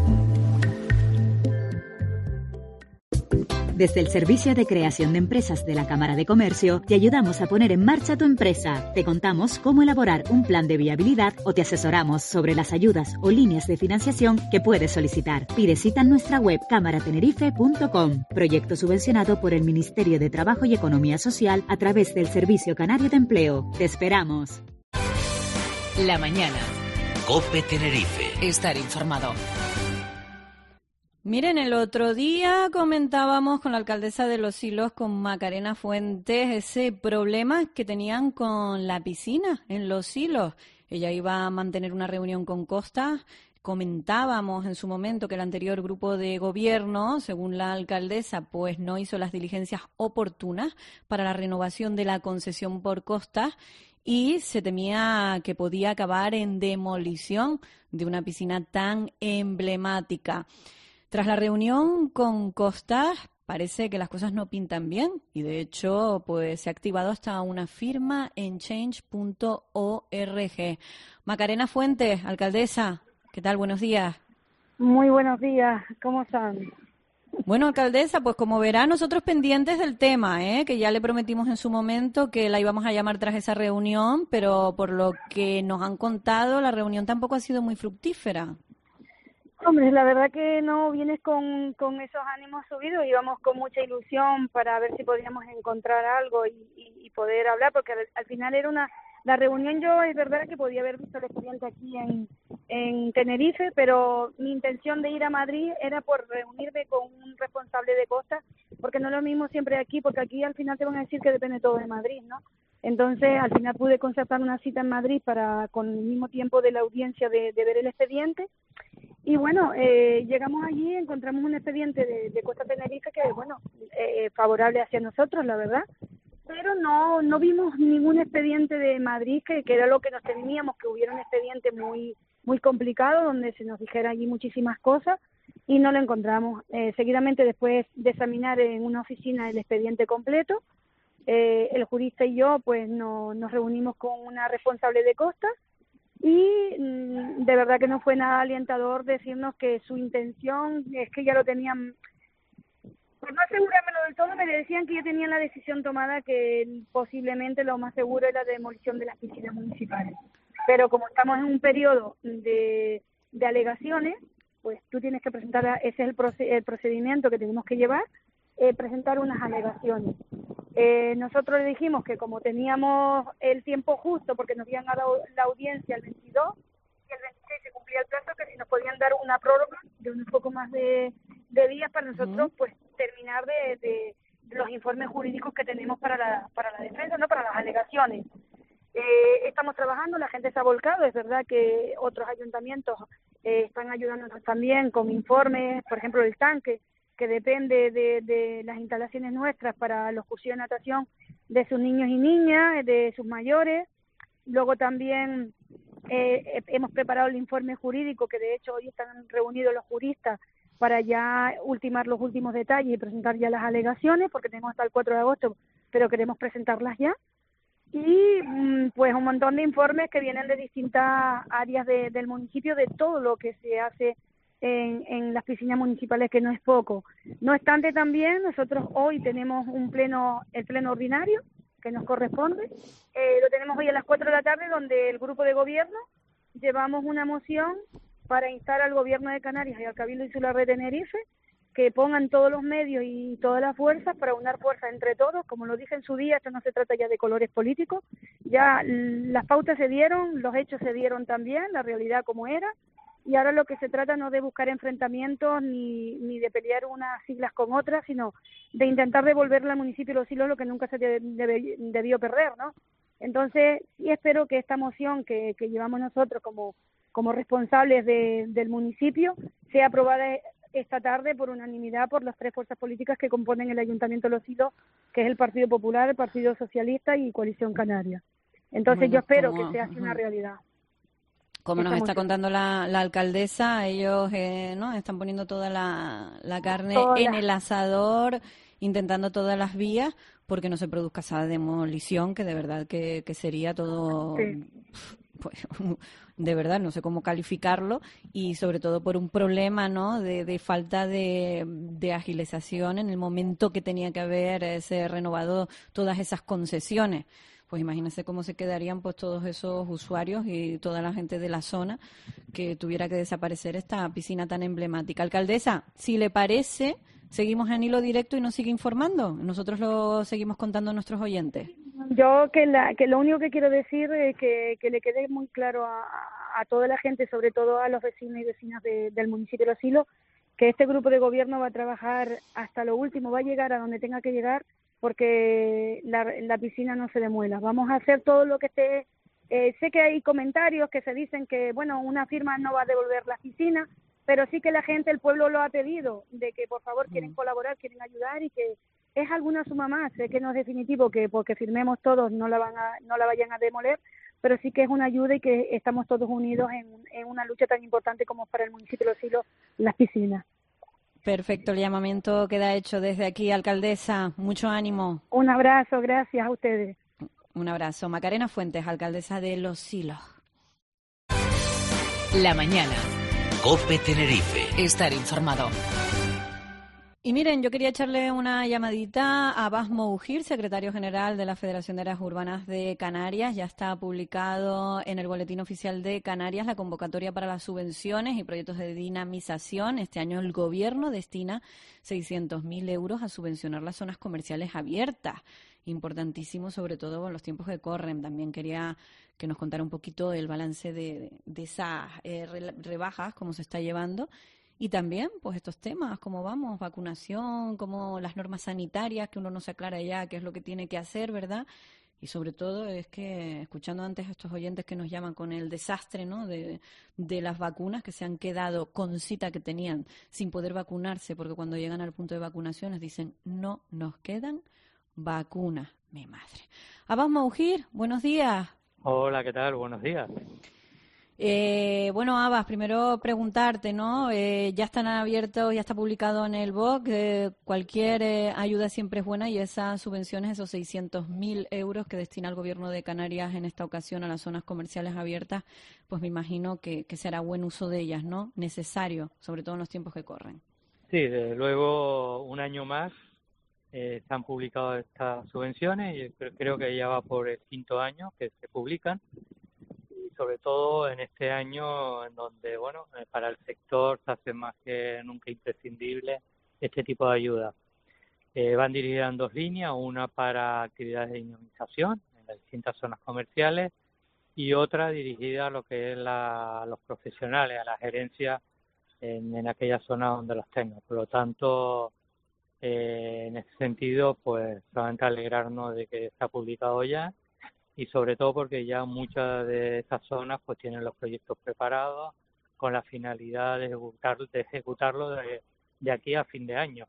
Desde el Servicio de Creación de Empresas de la Cámara de Comercio, te ayudamos a poner en marcha tu empresa. Te contamos cómo elaborar un plan de viabilidad o te asesoramos sobre las ayudas o líneas de financiación que puedes solicitar. Pide cita en nuestra web cámaratenerife.com. Proyecto subvencionado por el Ministerio de Trabajo y Economía Social a través del Servicio Canario de Empleo. Te esperamos. La mañana. COPE Tenerife. Estar informado. Miren, el otro día comentábamos con la alcaldesa de Los Silos, con Macarena Fuentes, ese problema que tenían con la piscina en Los Silos. Ella iba a mantener una reunión con Costa. Comentábamos en su momento que el anterior grupo de gobierno, según la alcaldesa, pues no hizo las diligencias oportunas para la renovación de la concesión por Costa y se temía que podía acabar en demolición de una piscina tan emblemática. Tras la reunión con Costa, parece que las cosas no pintan bien y de hecho pues se ha activado hasta una firma en change.org. Macarena Fuentes, alcaldesa, ¿qué tal? Buenos días. Muy buenos días, ¿cómo están? Bueno, alcaldesa, pues como verá, nosotros pendientes del tema, que ya le prometimos en su momento que la íbamos a llamar tras esa reunión, pero por lo que nos han contado, la reunión tampoco ha sido muy fructífera. Hombre, la verdad que no vienes con esos ánimos subidos, íbamos con mucha ilusión para ver si podíamos encontrar algo y poder hablar, porque al final era la reunión. Yo es verdad que podía haber visto al expediente aquí en Tenerife, pero mi intención de ir a Madrid era por reunirme con un responsable de Costa, porque no es lo mismo siempre aquí, porque aquí al final te van a decir que depende todo de Madrid, ¿no? Entonces, al final pude concertar una cita en Madrid con el mismo tiempo de la audiencia de ver el expediente. Y bueno, llegamos allí, encontramos un expediente de Costa Tenerife que, bueno, favorable hacia nosotros, la verdad. Pero no vimos ningún expediente de Madrid, que era lo que nos temíamos, que hubiera un expediente muy complicado, donde se nos dijera allí muchísimas cosas, y no lo encontramos. Seguidamente, después de examinar en una oficina el expediente completo, el jurista y yo pues nos reunimos con una responsable de Costa y de verdad que no fue nada alentador decirnos que su intención es que ya lo tenían, por no asegurármelo del todo, me decían que ya tenían la decisión tomada, que posiblemente lo más seguro era la demolición de las piscinas municipales. pero como estamos en un periodo de alegaciones, pues tú tienes que presentar, ese es el procedimiento que tenemos que llevar, presentar unas alegaciones. Nosotros le dijimos que como teníamos el tiempo justo, porque nos habían dado la audiencia el 22 y el 26 se cumplía el plazo, que si nos podían dar una prórroga de un poco más de días para nosotros pues terminar de los informes jurídicos que tenemos para la defensa, no para las alegaciones. Estamos trabajando, la gente se ha volcado, es verdad que otros ayuntamientos están ayudándonos también con informes, por ejemplo el tanque, que depende de las instalaciones nuestras para los cursos de natación de sus niños y niñas, de sus mayores. Luego también hemos preparado el informe jurídico, que de hecho hoy están reunidos los juristas para ya ultimar los últimos detalles y presentar ya las alegaciones, porque tenemos hasta el 4 de agosto, pero queremos presentarlas ya. Y pues un montón de informes que vienen de distintas áreas del municipio, de todo lo que se hace en las piscinas municipales, que no es poco. No obstante, también nosotros hoy tenemos el pleno ordinario que nos corresponde. Lo tenemos hoy a las 4 de la tarde, donde el grupo de gobierno llevamos una moción para instar al gobierno de Canarias y al Cabildo Insular de Tenerife que pongan todos los medios y todas las fuerzas para unar fuerzas entre todos. Como lo dije en su día, esto no se trata ya de colores políticos, ya las pautas se dieron, los hechos se dieron también, la realidad como era, y ahora lo que se trata no de buscar enfrentamientos ni de pelear unas siglas con otras, sino de intentar devolverle al municipio Los Silos lo que nunca se debió perder, ¿no? Entonces, sí espero que esta moción que llevamos nosotros como responsables del municipio sea aprobada esta tarde por unanimidad por las 3 fuerzas políticas que componen el Ayuntamiento de Los Silos, que es el Partido Popular, el Partido Socialista y Coalición Canaria. Entonces Bueno, yo espero que se haga una realidad. Como nos está contando la alcaldesa, ellos no están poniendo toda la carne en el asador, intentando todas las vías, porque no se produzca esa demolición, que de verdad que sería todo... Sí. Pues, de verdad, no sé cómo calificarlo, y sobre todo por un problema, ¿no?, de falta de agilización en el momento que tenía que haberse renovado todas esas concesiones. Pues imagínense cómo se quedarían pues todos esos usuarios y toda la gente de la zona que tuviera que desaparecer esta piscina tan emblemática. Alcaldesa, si le parece, seguimos en hilo directo y nos sigue informando. Nosotros lo seguimos contando a nuestros oyentes. Yo que lo único que quiero decir es que le quede muy claro a toda la gente, sobre todo a los vecinos y vecinas del municipio de Los Silos, que este grupo de gobierno va a trabajar hasta lo último, va a llegar a donde tenga que llegar, porque la piscina no se demuela. Vamos a hacer todo lo que esté. Sé que hay comentarios que se dicen que, bueno, una firma no va a devolver la piscina, pero sí que la gente, el pueblo lo ha pedido, de que por favor quieren colaborar, quieren ayudar, y que es alguna suma más. Sé que no es definitivo que porque firmemos todos no la vayan a demoler, pero sí que es una ayuda y que estamos todos unidos en una lucha tan importante como para el municipio de Los Silos, las piscinas. Perfecto, el llamamiento queda hecho desde aquí, alcaldesa. Mucho ánimo. Un abrazo, gracias a ustedes. Un abrazo. Macarena Fuentes, alcaldesa de Los Silos. La mañana. COPE Tenerife. Estar informado. Y miren, yo quería echarle una llamadita a Abbas Moujir, secretario general de la Federación de Áreas Urbanas de Canarias. Ya está publicado en el Boletín Oficial de Canarias la convocatoria para las subvenciones y proyectos de dinamización. Este año el Gobierno destina 600.000 euros a subvencionar las zonas comerciales abiertas. Importantísimo, sobre todo en los tiempos que corren. También quería que nos contara un poquito el balance de esas rebajas, cómo se está llevando. Y también, pues, estos temas, cómo vamos, vacunación, cómo las normas sanitarias, que uno no se aclara ya qué es lo que tiene que hacer, ¿verdad? Y sobre todo es que, escuchando antes a estos oyentes que nos llaman con el desastre, ¿no?, de las vacunas, que se han quedado con cita que tenían sin poder vacunarse, porque cuando llegan al punto de vacunaciones dicen, no nos quedan vacunas, mi madre. Abbas Moujir, buenos días. Hola, ¿qué tal? Buenos días. Bueno, Abbas, primero preguntarte, ¿no? Ya están abiertos, ya está publicado en el BOC, cualquier ayuda siempre es buena, y esas subvenciones, esos 600.000 euros que destina el Gobierno de Canarias en esta ocasión a las zonas comerciales abiertas, pues me imagino que será buen uso de ellas, ¿no? Necesario, sobre todo en los tiempos que corren. Sí, desde luego un año más están publicadas estas subvenciones, y creo que ya va por el 5º año que se publican. sobre todo en este año en donde, bueno, para el sector se hace más que nunca imprescindible este tipo de ayuda. Van dirigidas en 2 líneas, una para actividades de dinamización en las distintas zonas comerciales y otra dirigida a lo que es los profesionales, a la gerencia en aquellas zonas donde los tengan. Por lo tanto, en ese sentido, pues solamente alegrarnos de que se ha publicado ya y sobre todo porque ya muchas de esas zonas pues tienen los proyectos preparados con la finalidad de ejecutarlo de aquí a fin de año.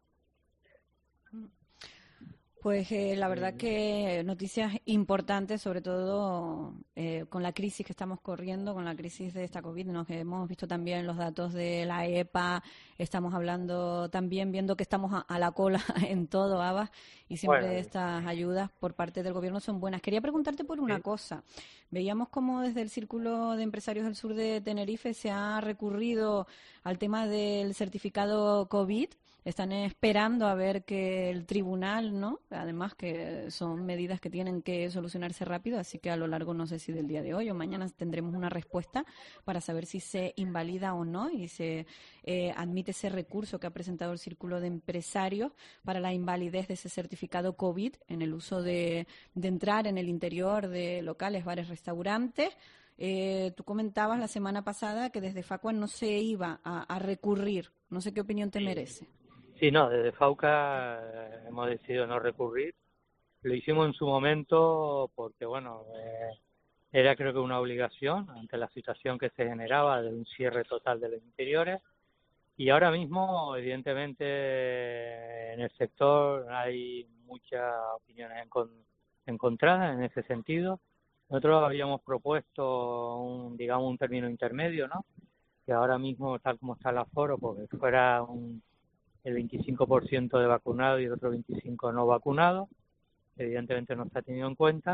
Pues la verdad que noticias importantes, sobre todo con la crisis que estamos corriendo, con la crisis de esta COVID, nos hemos visto también los datos de la EPA, estamos hablando también, viendo que estamos a la cola en todo, Abbas, y siempre estas ayudas por parte del gobierno son buenas. Quería preguntarte por una cosa. Veíamos como desde el Círculo de Empresarios del Sur de Tenerife se ha recurrido al tema del certificado COVID. Están esperando a ver que el tribunal, ¿no? Además que son medidas que tienen que solucionarse rápido, así que a lo largo, no sé si del día de hoy o mañana, tendremos una respuesta para saber si se invalida o no y se admite ese recurso que ha presentado el Círculo de Empresarios para la invalidez de ese certificado COVID en el uso de entrar en el interior de locales, bares, restaurantes. Tú comentabas la semana pasada que desde Facua no se iba a recurrir. No sé qué opinión te merece. Sí, no, desde FAUCA hemos decidido no recurrir. Lo hicimos en su momento porque, bueno, era creo que una obligación ante la situación que se generaba de un cierre total de los interiores. Y ahora mismo, evidentemente, en el sector hay muchas opiniones encontradas en ese sentido. Nosotros habíamos propuesto un término intermedio, ¿no? Que ahora mismo, tal como está el aforo, porque fuera el 25% de vacunados y el otro 25% no vacunados. Evidentemente no se ha tenido en cuenta,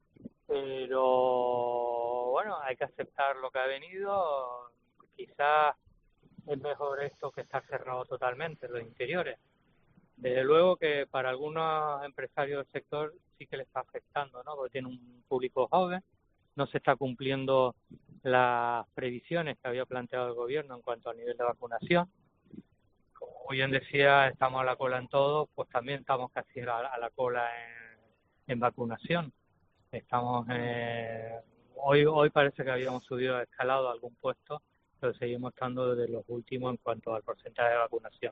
pero bueno, hay que aceptar lo que ha venido. Quizás es mejor esto que estar cerrado totalmente, los interiores. Desde luego que para algunos empresarios del sector sí que le está afectando, ¿no? Porque tiene un público joven, no se está cumpliendo las previsiones que había planteado el gobierno en cuanto al nivel de vacunación. Como bien decía, estamos a la cola en todo, pues también estamos casi a la cola en vacunación. Estamos hoy parece que habíamos escalado algún puesto, pero seguimos estando de los últimos en cuanto al porcentaje de vacunación.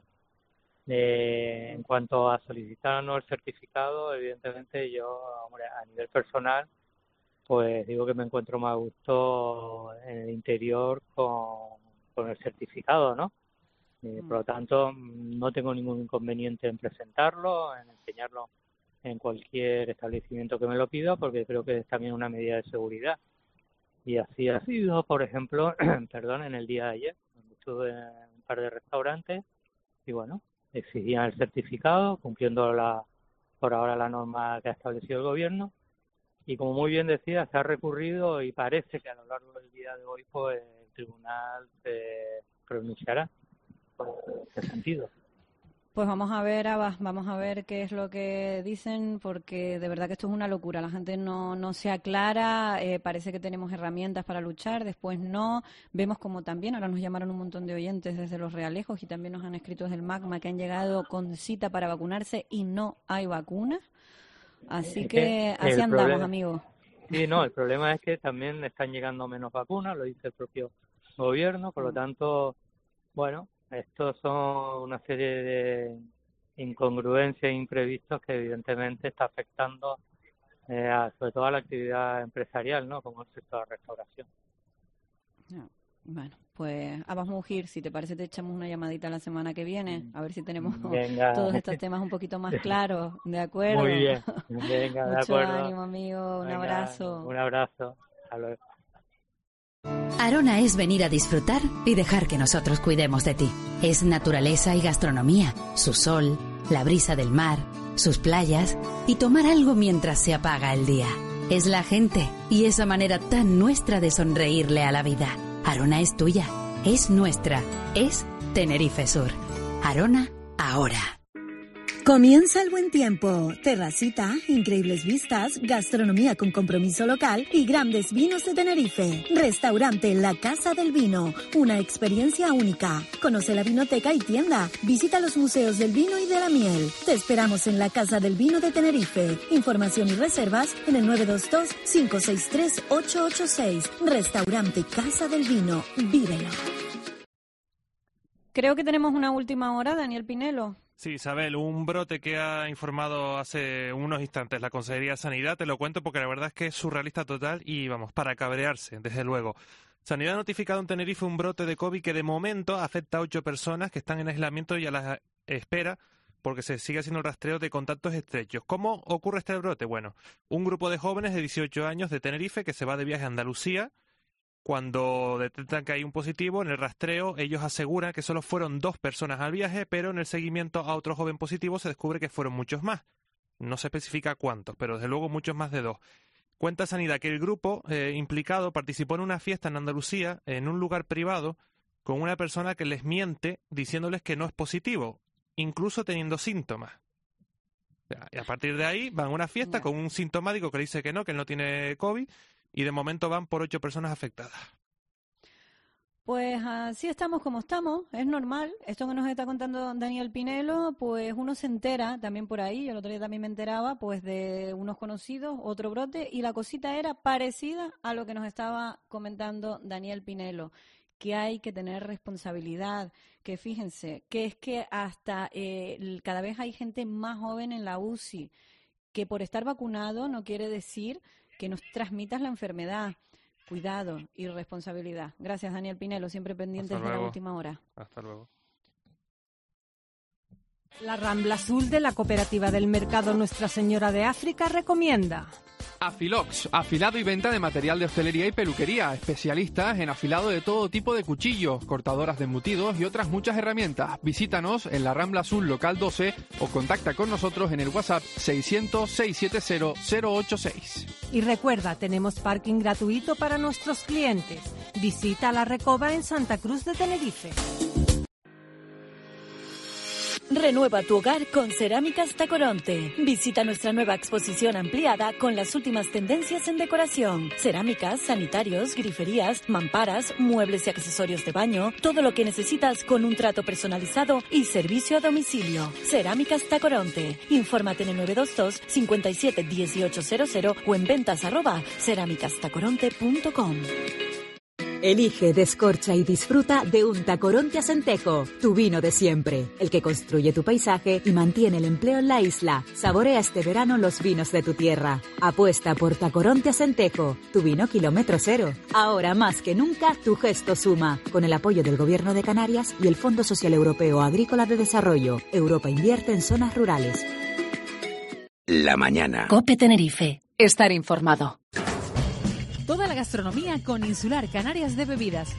En cuanto a solicitarnos el certificado, evidentemente yo, a nivel personal, pues digo que me encuentro más a gusto en el interior con el certificado, ¿no? Por lo tanto, no tengo ningún inconveniente en presentarlo, en enseñarlo en cualquier establecimiento que me lo pida, porque creo que es también una medida de seguridad. Y así ha sido, por ejemplo, en el día de ayer, donde estuve en un par de restaurantes y bueno, exigían el certificado, cumpliendo por ahora la norma que ha establecido el gobierno. Y como muy bien decía, se ha recurrido y parece que a lo largo del día de hoy pues el tribunal se pronunciará en ese sentido. Pues vamos a ver, Abbas, vamos a ver qué es lo que dicen, porque de verdad que esto es una locura. La gente no se aclara, parece que tenemos herramientas para luchar, después no. Vemos como también, ahora nos llamaron un montón de oyentes desde Los Realejos y también nos han escrito desde el Magma que han llegado con cita para vacunarse y no hay vacunas. Así que así andamos, amigos. Sí, no, el problema es que también están llegando menos vacunas, lo dice el propio gobierno, por lo tanto, bueno, estos son una serie de incongruencias e imprevistos que evidentemente está afectando sobre todo a la actividad empresarial, ¿no? Como el sector de restauración. Bueno, pues Abbas Mujir, si te parece te echamos una llamadita la semana que viene, a ver si tenemos todos estos temas un poquito más claros, ¿de acuerdo? Muy bien, venga, de acuerdo. Mucho ánimo, amigo, un abrazo. Un abrazo, hasta luego. Arona es venir a disfrutar y dejar que nosotros cuidemos de ti. Es naturaleza y gastronomía, su sol, la brisa del mar, sus playas y tomar algo mientras se apaga el día. Es la gente y esa manera tan nuestra de sonreírle a la vida. Arona es tuya, es nuestra, es Tenerife Sur. Arona, ahora. Comienza el buen tiempo, terracita, increíbles vistas, gastronomía con compromiso local y grandes vinos de Tenerife. Restaurante La Casa del Vino, una experiencia única. Conoce la vinoteca y tienda, visita los museos del vino y de la miel. Te esperamos en La Casa del Vino de Tenerife. Información y reservas en el 922-563-886. Restaurante Casa del Vino, vívelo. Creo que tenemos una última hora, Daniel Pinelo. Sí, Isabel, un brote que ha informado hace unos instantes la Consejería de Sanidad, te lo cuento porque la verdad es que es surrealista total y vamos, para cabrearse, desde luego. Sanidad ha notificado en Tenerife un brote de COVID que de momento afecta a 8 personas que están en aislamiento y a la espera porque se sigue haciendo el rastreo de contactos estrechos. ¿Cómo ocurre este brote? Bueno, un grupo de jóvenes de 18 años de Tenerife que se va de viaje a Andalucía. Cuando detectan que hay un positivo, en el rastreo ellos aseguran que solo fueron 2 personas al viaje, pero en el seguimiento a otro joven positivo se descubre que fueron muchos más. No se especifica cuántos, pero desde luego muchos más de 2. Cuenta Sanidad que el grupo implicado participó en una fiesta en Andalucía, en un lugar privado, con una persona que les miente diciéndoles que no es positivo, incluso teniendo síntomas. Y a partir de ahí van a una fiesta con un sintomático que le dice que él no tiene COVID, y de momento van por 8 personas afectadas. Pues así estamos como estamos, es normal. Esto que nos está contando Daniel Pinelo, pues uno se entera también por ahí, yo el otro día también me enteraba, pues de unos conocidos, otro brote, y la cosita era parecida a lo que nos estaba comentando Daniel Pinelo, que hay que tener responsabilidad, que fíjense, que es que hasta cada vez hay gente más joven en la UCI, que por estar vacunado no quiere decir que nos transmitas la enfermedad. Cuidado y responsabilidad. Gracias, Daniel Pinelo, siempre pendientes de la última hora. Hasta luego. La Rambla Azul de la Cooperativa del Mercado Nuestra Señora de África recomienda Afilox, afilado y venta de material de hostelería y peluquería, especialistas en afilado de todo tipo de cuchillos, cortadoras de embutidos y otras muchas herramientas. Visítanos en la Rambla Azul local 12 o contacta con nosotros en el WhatsApp 600-670-086. Y recuerda, tenemos parking gratuito para nuestros clientes. Visita La Recoba en Santa Cruz de Tenerife. Renueva tu hogar con Cerámicas Tacoronte. Visita nuestra nueva exposición ampliada con las últimas tendencias en decoración. Cerámicas, sanitarios, griferías, mamparas, muebles y accesorios de baño. Todo lo que necesitas con un trato personalizado y servicio a domicilio. Cerámicas Tacoronte. Infórmate en el 922 57 1800 o en ventas@cerámicastacoronte.com. Elige, descorcha y disfruta de un Tacoronte Acentejo, tu vino de siempre, el que construye tu paisaje y mantiene el empleo en la isla. Saborea este verano los vinos de tu tierra. Apuesta por Tacoronte Acentejo, tu vino kilómetro cero. Ahora más que nunca, tu gesto suma, con el apoyo del Gobierno de Canarias y el Fondo Social Europeo Agrícola de Desarrollo. Europa invierte en zonas rurales. La mañana. COPE Tenerife. Estar informado. Toda la gastronomía con Insular Canarias de Bebidas.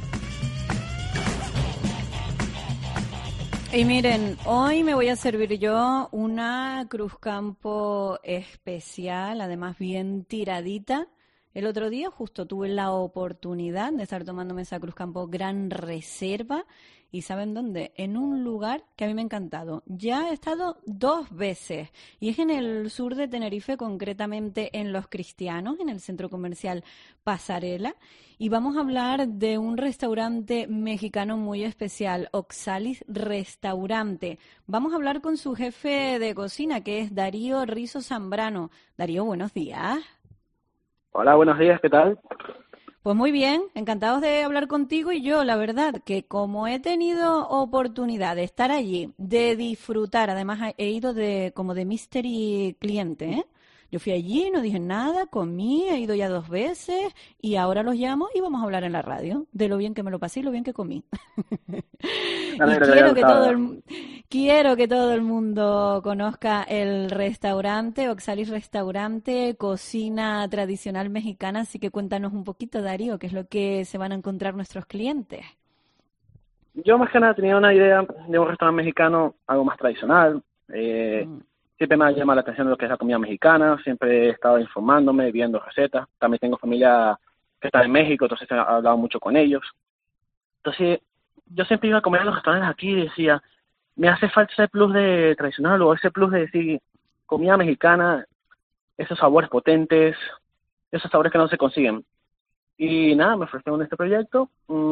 Y miren, hoy me voy a servir yo una Cruzcampo especial, además bien tiradita. El otro día justo tuve la oportunidad de estar tomándome esa Cruzcampo Gran Reserva. ¿Y saben dónde? En un lugar que a mí me ha encantado. Ya he estado 2 veces y es en el sur de Tenerife, concretamente en Los Cristianos, en el centro comercial Pasarela. Y vamos a hablar de un restaurante mexicano muy especial, Oxalis Restaurante. Vamos a hablar con su jefe de cocina, que es Darío Rizo Zambrano. Darío, buenos días. Hola, buenos días, ¿qué tal? Pues muy bien, encantados de hablar contigo y yo, la verdad, que como he tenido oportunidad de estar allí, de disfrutar, además he ido como de mystery cliente, ¿eh? Yo fui allí, no dije nada, comí, he ido ya 2 veces y ahora los llamo y vamos a hablar en la radio de lo bien que me lo pasé y lo bien que comí. Y quiero que todo el mundo conozca el restaurante, Oxalis Restaurante, cocina tradicional mexicana, así que cuéntanos un poquito, Darío, qué es lo que se van a encontrar nuestros clientes. Yo más que nada tenía una idea de un restaurante mexicano, algo más tradicional. Siempre me ha llamado la atención lo que es la comida mexicana, siempre he estado informándome, viendo recetas. También tengo familia que está en México, entonces he hablado mucho con ellos. Entonces, yo siempre iba a comer a los restaurantes aquí y decía, me hace falta ese plus de tradicional o ese plus de decir comida mexicana, esos sabores potentes, esos sabores que no se consiguen. Y nada, me ofrecieron este proyecto,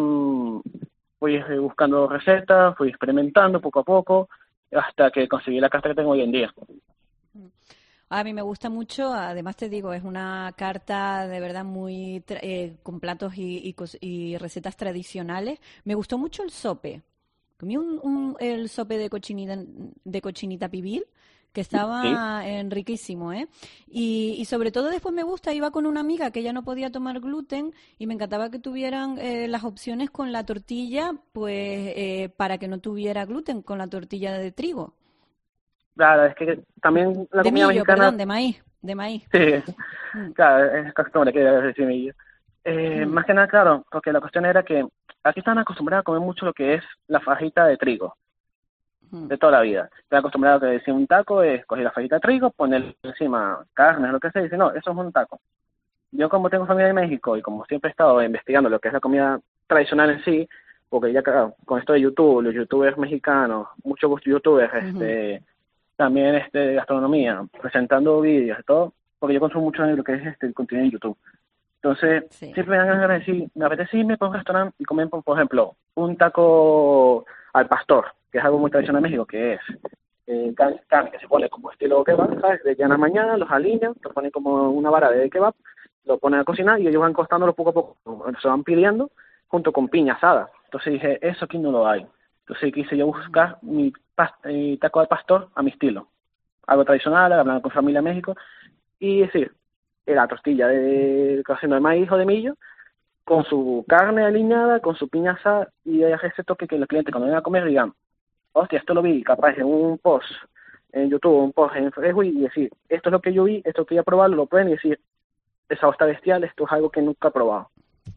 fui buscando recetas, fui experimentando poco a poco, hasta que conseguí la carta que tengo hoy en día. A mí me gusta mucho, además te digo, es una carta de verdad muy con platos y recetas tradicionales. Me gustó mucho el sope. Comí el sope de cochinita pibil, que estaba riquísimo, ¿eh? Y sobre todo después me gusta, iba con una amiga que ella no podía tomar gluten y me encantaba que tuvieran las opciones con la tortilla, pues para que no tuviera gluten, con la tortilla de trigo. Claro, es que también la comida mexicana... Perdón, de maíz. Sí, claro, es costumbre que decir millo. Más que nada, claro, porque la cuestión era que aquí están acostumbrados a comer mucho lo que es la fajita de trigo, de toda la vida. Están acostumbrados a que decir un taco es coger la fajita de trigo, poner encima carne, lo que sea, y decir, no, eso es un taco. Yo como tengo familia en México y como siempre he estado investigando lo que es la comida tradicional en sí, porque ya con esto de YouTube, los youtubers mexicanos, muchos youtubers, también de gastronomía, presentando vídeos y todo, porque yo consumo mucho de lo que es el contenido en YouTube. Entonces, siempre me dan ganas de decir, me apetece irme para un restaurante y comer, por ejemplo, un taco al pastor, que es algo muy tradicional en México, que es carne que se pone como estilo kebab, ¿sabes? De ya en la mañana, los alinean, lo ponen como una vara de kebab, lo ponen a cocinar y ellos van costándolo poco a poco, se van pidiendo junto con piña asada. Entonces dije, eso aquí no lo hay. Entonces quise yo buscar mi taco al pastor a mi estilo. Algo tradicional, hablando con familia en México, y decir, la tortilla de cocina de maíz o de millo, con su carne aliñada, con su piña asada, y ese toque que los clientes cuando vengan a comer digan, hostia, esto lo vi capaz en un post en YouTube, un post en Facebook, y decir, esto es lo que yo vi, esto quería probarlo, lo pueden y decir, esa está bestial, esto es algo que nunca he probado.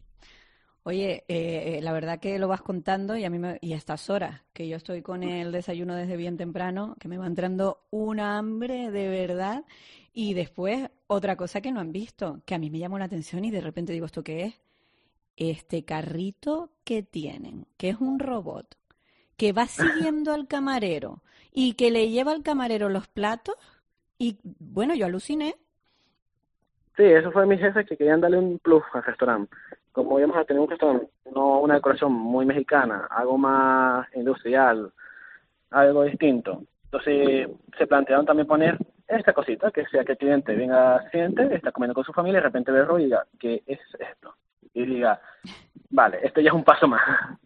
Oye, la verdad que lo vas contando y y a estas horas, que yo estoy con el desayuno desde bien temprano, que me va entrando un hambre de verdad. Y después, otra cosa que no han visto, que a mí me llamó la atención y de repente digo, ¿esto qué es? Este carrito que tienen, que es un robot, que va siguiendo al camarero y que le lleva al camarero los platos. Y bueno, yo aluciné. Sí, eso fue mi jefe, que querían darle un plus al restaurante. Como íbamos a tener un restaurante, no una decoración muy mexicana, algo más industrial, algo distinto. Entonces se plantearon también poner esta cosita, que sea que el cliente venga accidente, está comiendo con su familia y de repente ve el rollo y diga, ¿qué es esto? Y diga, vale, esto ya es un paso más.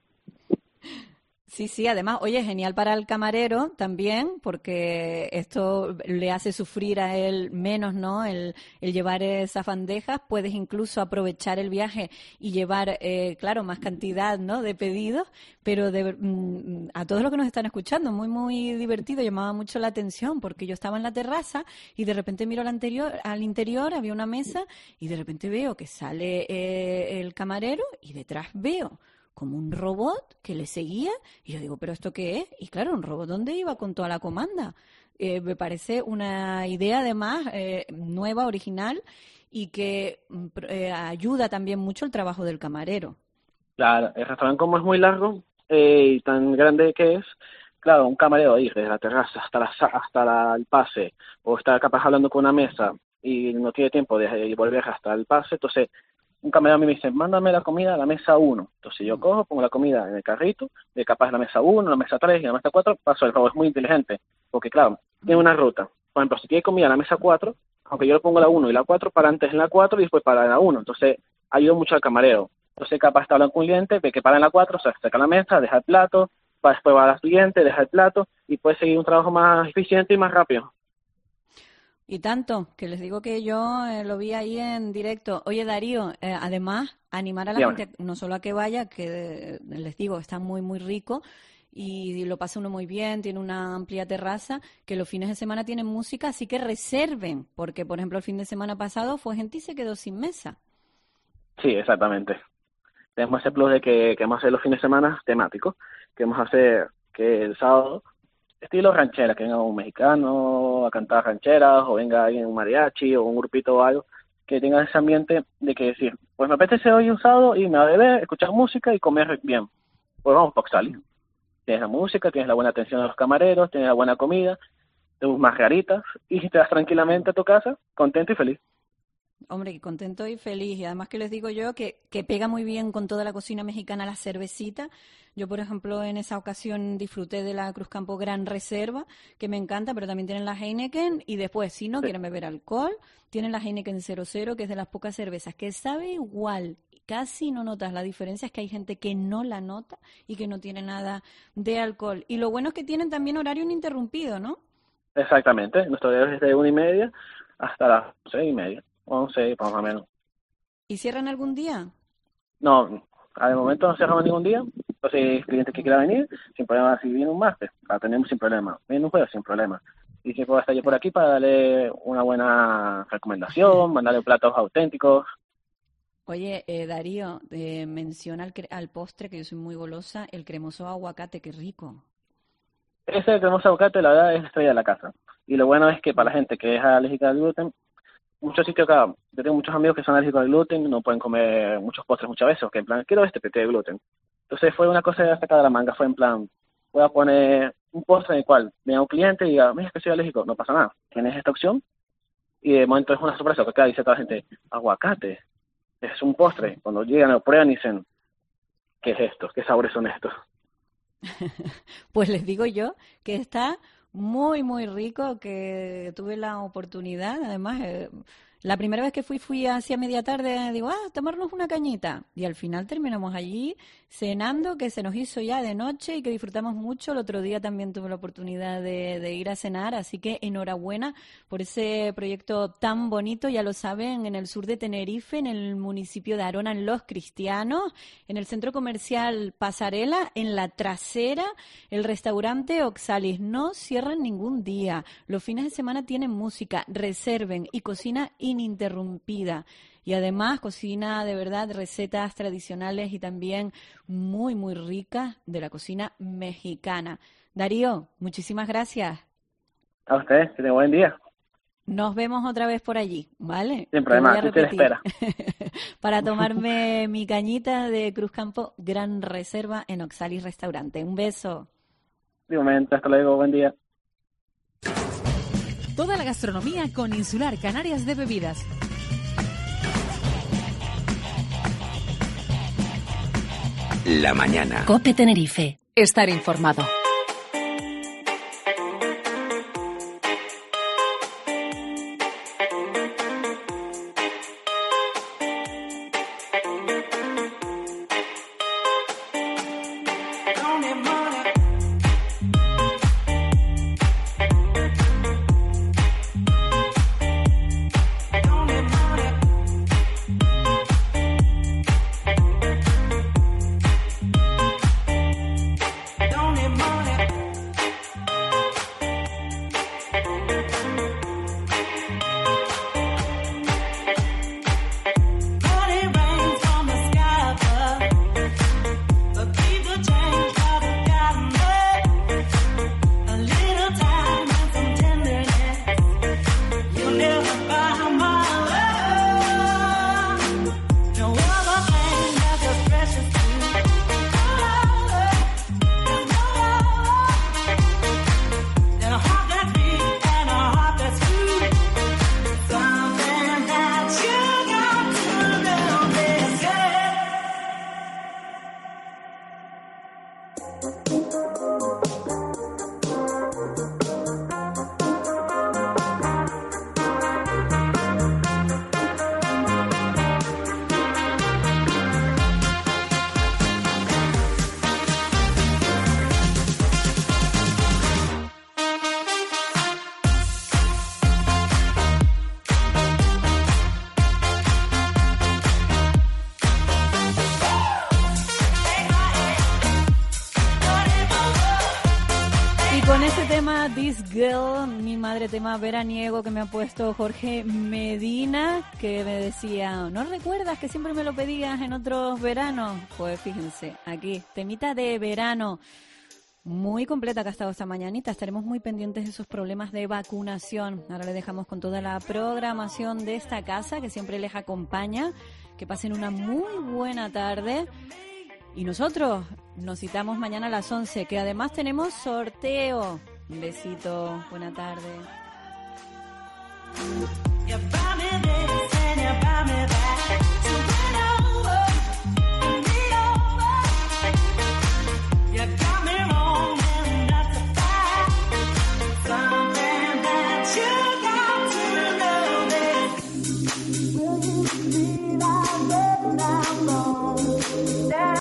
Sí, además, oye, genial para el camarero también, porque esto le hace sufrir a él menos, ¿no? El llevar esas bandejas, puedes incluso aprovechar el viaje y llevar, claro, más cantidad, ¿no? De pedidos, pero a todos los que nos están escuchando, muy, muy divertido, llamaba mucho la atención, porque yo estaba en la terraza y de repente miro al interior, había una mesa y de repente veo que sale el camarero y detrás veo como un robot que le seguía, y yo digo, ¿pero esto qué es? Y claro, un robot, ¿dónde iba con toda la comanda? Me parece una idea además nueva, original, y que ayuda también mucho el trabajo del camarero. Claro, el restaurante como es muy largo y tan grande que es, claro, un camarero ir desde la terraza hasta el pase, o está capaz hablando con una mesa y no tiene tiempo de volver hasta el pase, entonces un camarero a mí me dice, mándame la comida a la mesa 1. Entonces yo cojo, pongo la comida en el carrito, de capaz la mesa 1, la mesa 3 y la mesa 4, paso el robot. Es muy inteligente, porque claro, tiene una ruta. Por ejemplo, si tiene comida en la mesa 4, aunque yo le pongo la 1 y la 4, para antes en la 4 y después para la 1. Entonces ayuda mucho al camarero. Entonces capaz está hablando con un cliente, ve que para en la 4, se acerca a la mesa, deja el plato, después va a la siguiente, deja el plato y puede seguir un trabajo más eficiente y más rápido. Y tanto, que les digo que yo lo vi ahí en directo. Oye, Darío, además, animar a la gente no solo a que vaya, que les digo, está muy, muy rico y lo pasa uno muy bien, tiene una amplia terraza, que los fines de semana tienen música, así que reserven, porque, por ejemplo, el fin de semana pasado fue gente y se quedó sin mesa. Sí, exactamente. Tenemos ese plus de que vamos a hacer los fines de semana temáticos, que vamos a hacer que el sábado estilo ranchera, que venga un mexicano a cantar rancheras, o venga alguien un mariachi, o un grupito o algo, que tenga ese ambiente de que decir, pues me apetece hoy un sábado irme a beber, escuchar música y comer bien. Pues vamos para Oxali. Tienes la música, tienes la buena atención de los camareros, tienes la buena comida, tus margaritas, y te vas tranquilamente a tu casa, contento y feliz. Hombre, contento y feliz. Y además que les digo yo que pega muy bien con toda la cocina mexicana la cervecita. Yo, por ejemplo, en esa ocasión disfruté de la Cruzcampo Gran Reserva, que me encanta, pero también tienen la Heineken. Y después, si no quieren beber alcohol, tienen la Heineken 00, que es de las pocas cervezas que sabe igual. Casi no notas la diferencia, es que hay gente que no la nota y que no tiene nada de alcohol. Y lo bueno es que tienen también horario ininterrumpido, ¿no? Exactamente. Nuestro horario es de 1:30 hasta las 6:30. 11, más o menos. ¿Y cierran algún día? No, al momento no cerramos ningún día. Entonces, clientes que quieran venir, sin problema. Si viene un martes, la tenemos sin problema. Viene un jueves, sin problema. Y siempre voy a estar yo por aquí para darle una buena recomendación, mandarle platos auténticos. Oye, Darío, menciona al postre, que yo soy muy golosa, el cremoso aguacate, qué rico. Ese cremoso aguacate, la verdad, es la estrella de la casa. Y lo bueno es que para la gente que es alérgica al gluten, muchos sitios acá, yo tengo muchos amigos que son alérgicos al gluten, no pueden comer muchos postres muchas veces, que en plan, quiero pero tiene gluten. Entonces fue una cosa sacada de la manga, fue en plan, voy a poner un postre en el cual venga un cliente y diga, mira, es que soy alérgico, no pasa nada, tienes esta opción, y de momento es una sorpresa, porque acá dice toda la gente, aguacate, es un postre, cuando llegan lo prueban y dicen, ¿qué es esto? ¿Qué sabores son estos? Pues les digo yo que está muy, muy rico, que tuve la oportunidad, además, la primera vez que fui hacia media tarde, digo, tomarnos una cañita, y al final terminamos allí cenando, que se nos hizo ya de noche y que disfrutamos mucho. El otro día también tuve la oportunidad de ir a cenar, así que enhorabuena por ese proyecto tan bonito, ya lo saben, en el sur de Tenerife, en el municipio de Arona, en Los Cristianos, en el centro comercial Pasarela, en la trasera, el restaurante Oxalis. No cierran ningún día, los fines de semana tienen música, reserven, y cocina ininterrumpida. Y además cocina de verdad recetas tradicionales y también muy, muy ricas de la cocina mexicana. Darío, muchísimas gracias. A ustedes, que tengan buen día. Nos vemos otra vez por allí, ¿vale? Sin problema, tú te espera. Para tomarme mi cañita de Cruzcampo Gran Reserva en Oxalis Restaurante. Un beso. De momento, hasta luego, buen día. Toda la gastronomía con Insular Canarias de Bebidas. La mañana. COPE Tenerife. Estar informado. This Girl, mi madre, tema veraniego que me ha puesto Jorge Medina, que me decía, ¿no recuerdas que siempre me lo pedías en otros veranos? Pues fíjense, aquí, temita de verano. Muy completa que ha estado esta mañanita. Estaremos muy pendientes de esos problemas de vacunación. Ahora le dejamos con toda la programación de esta casa que siempre les acompaña. Que pasen una muy buena tarde. Y nosotros nos citamos mañana a las 11, que además tenemos sorteo. Un besito, buena tarde.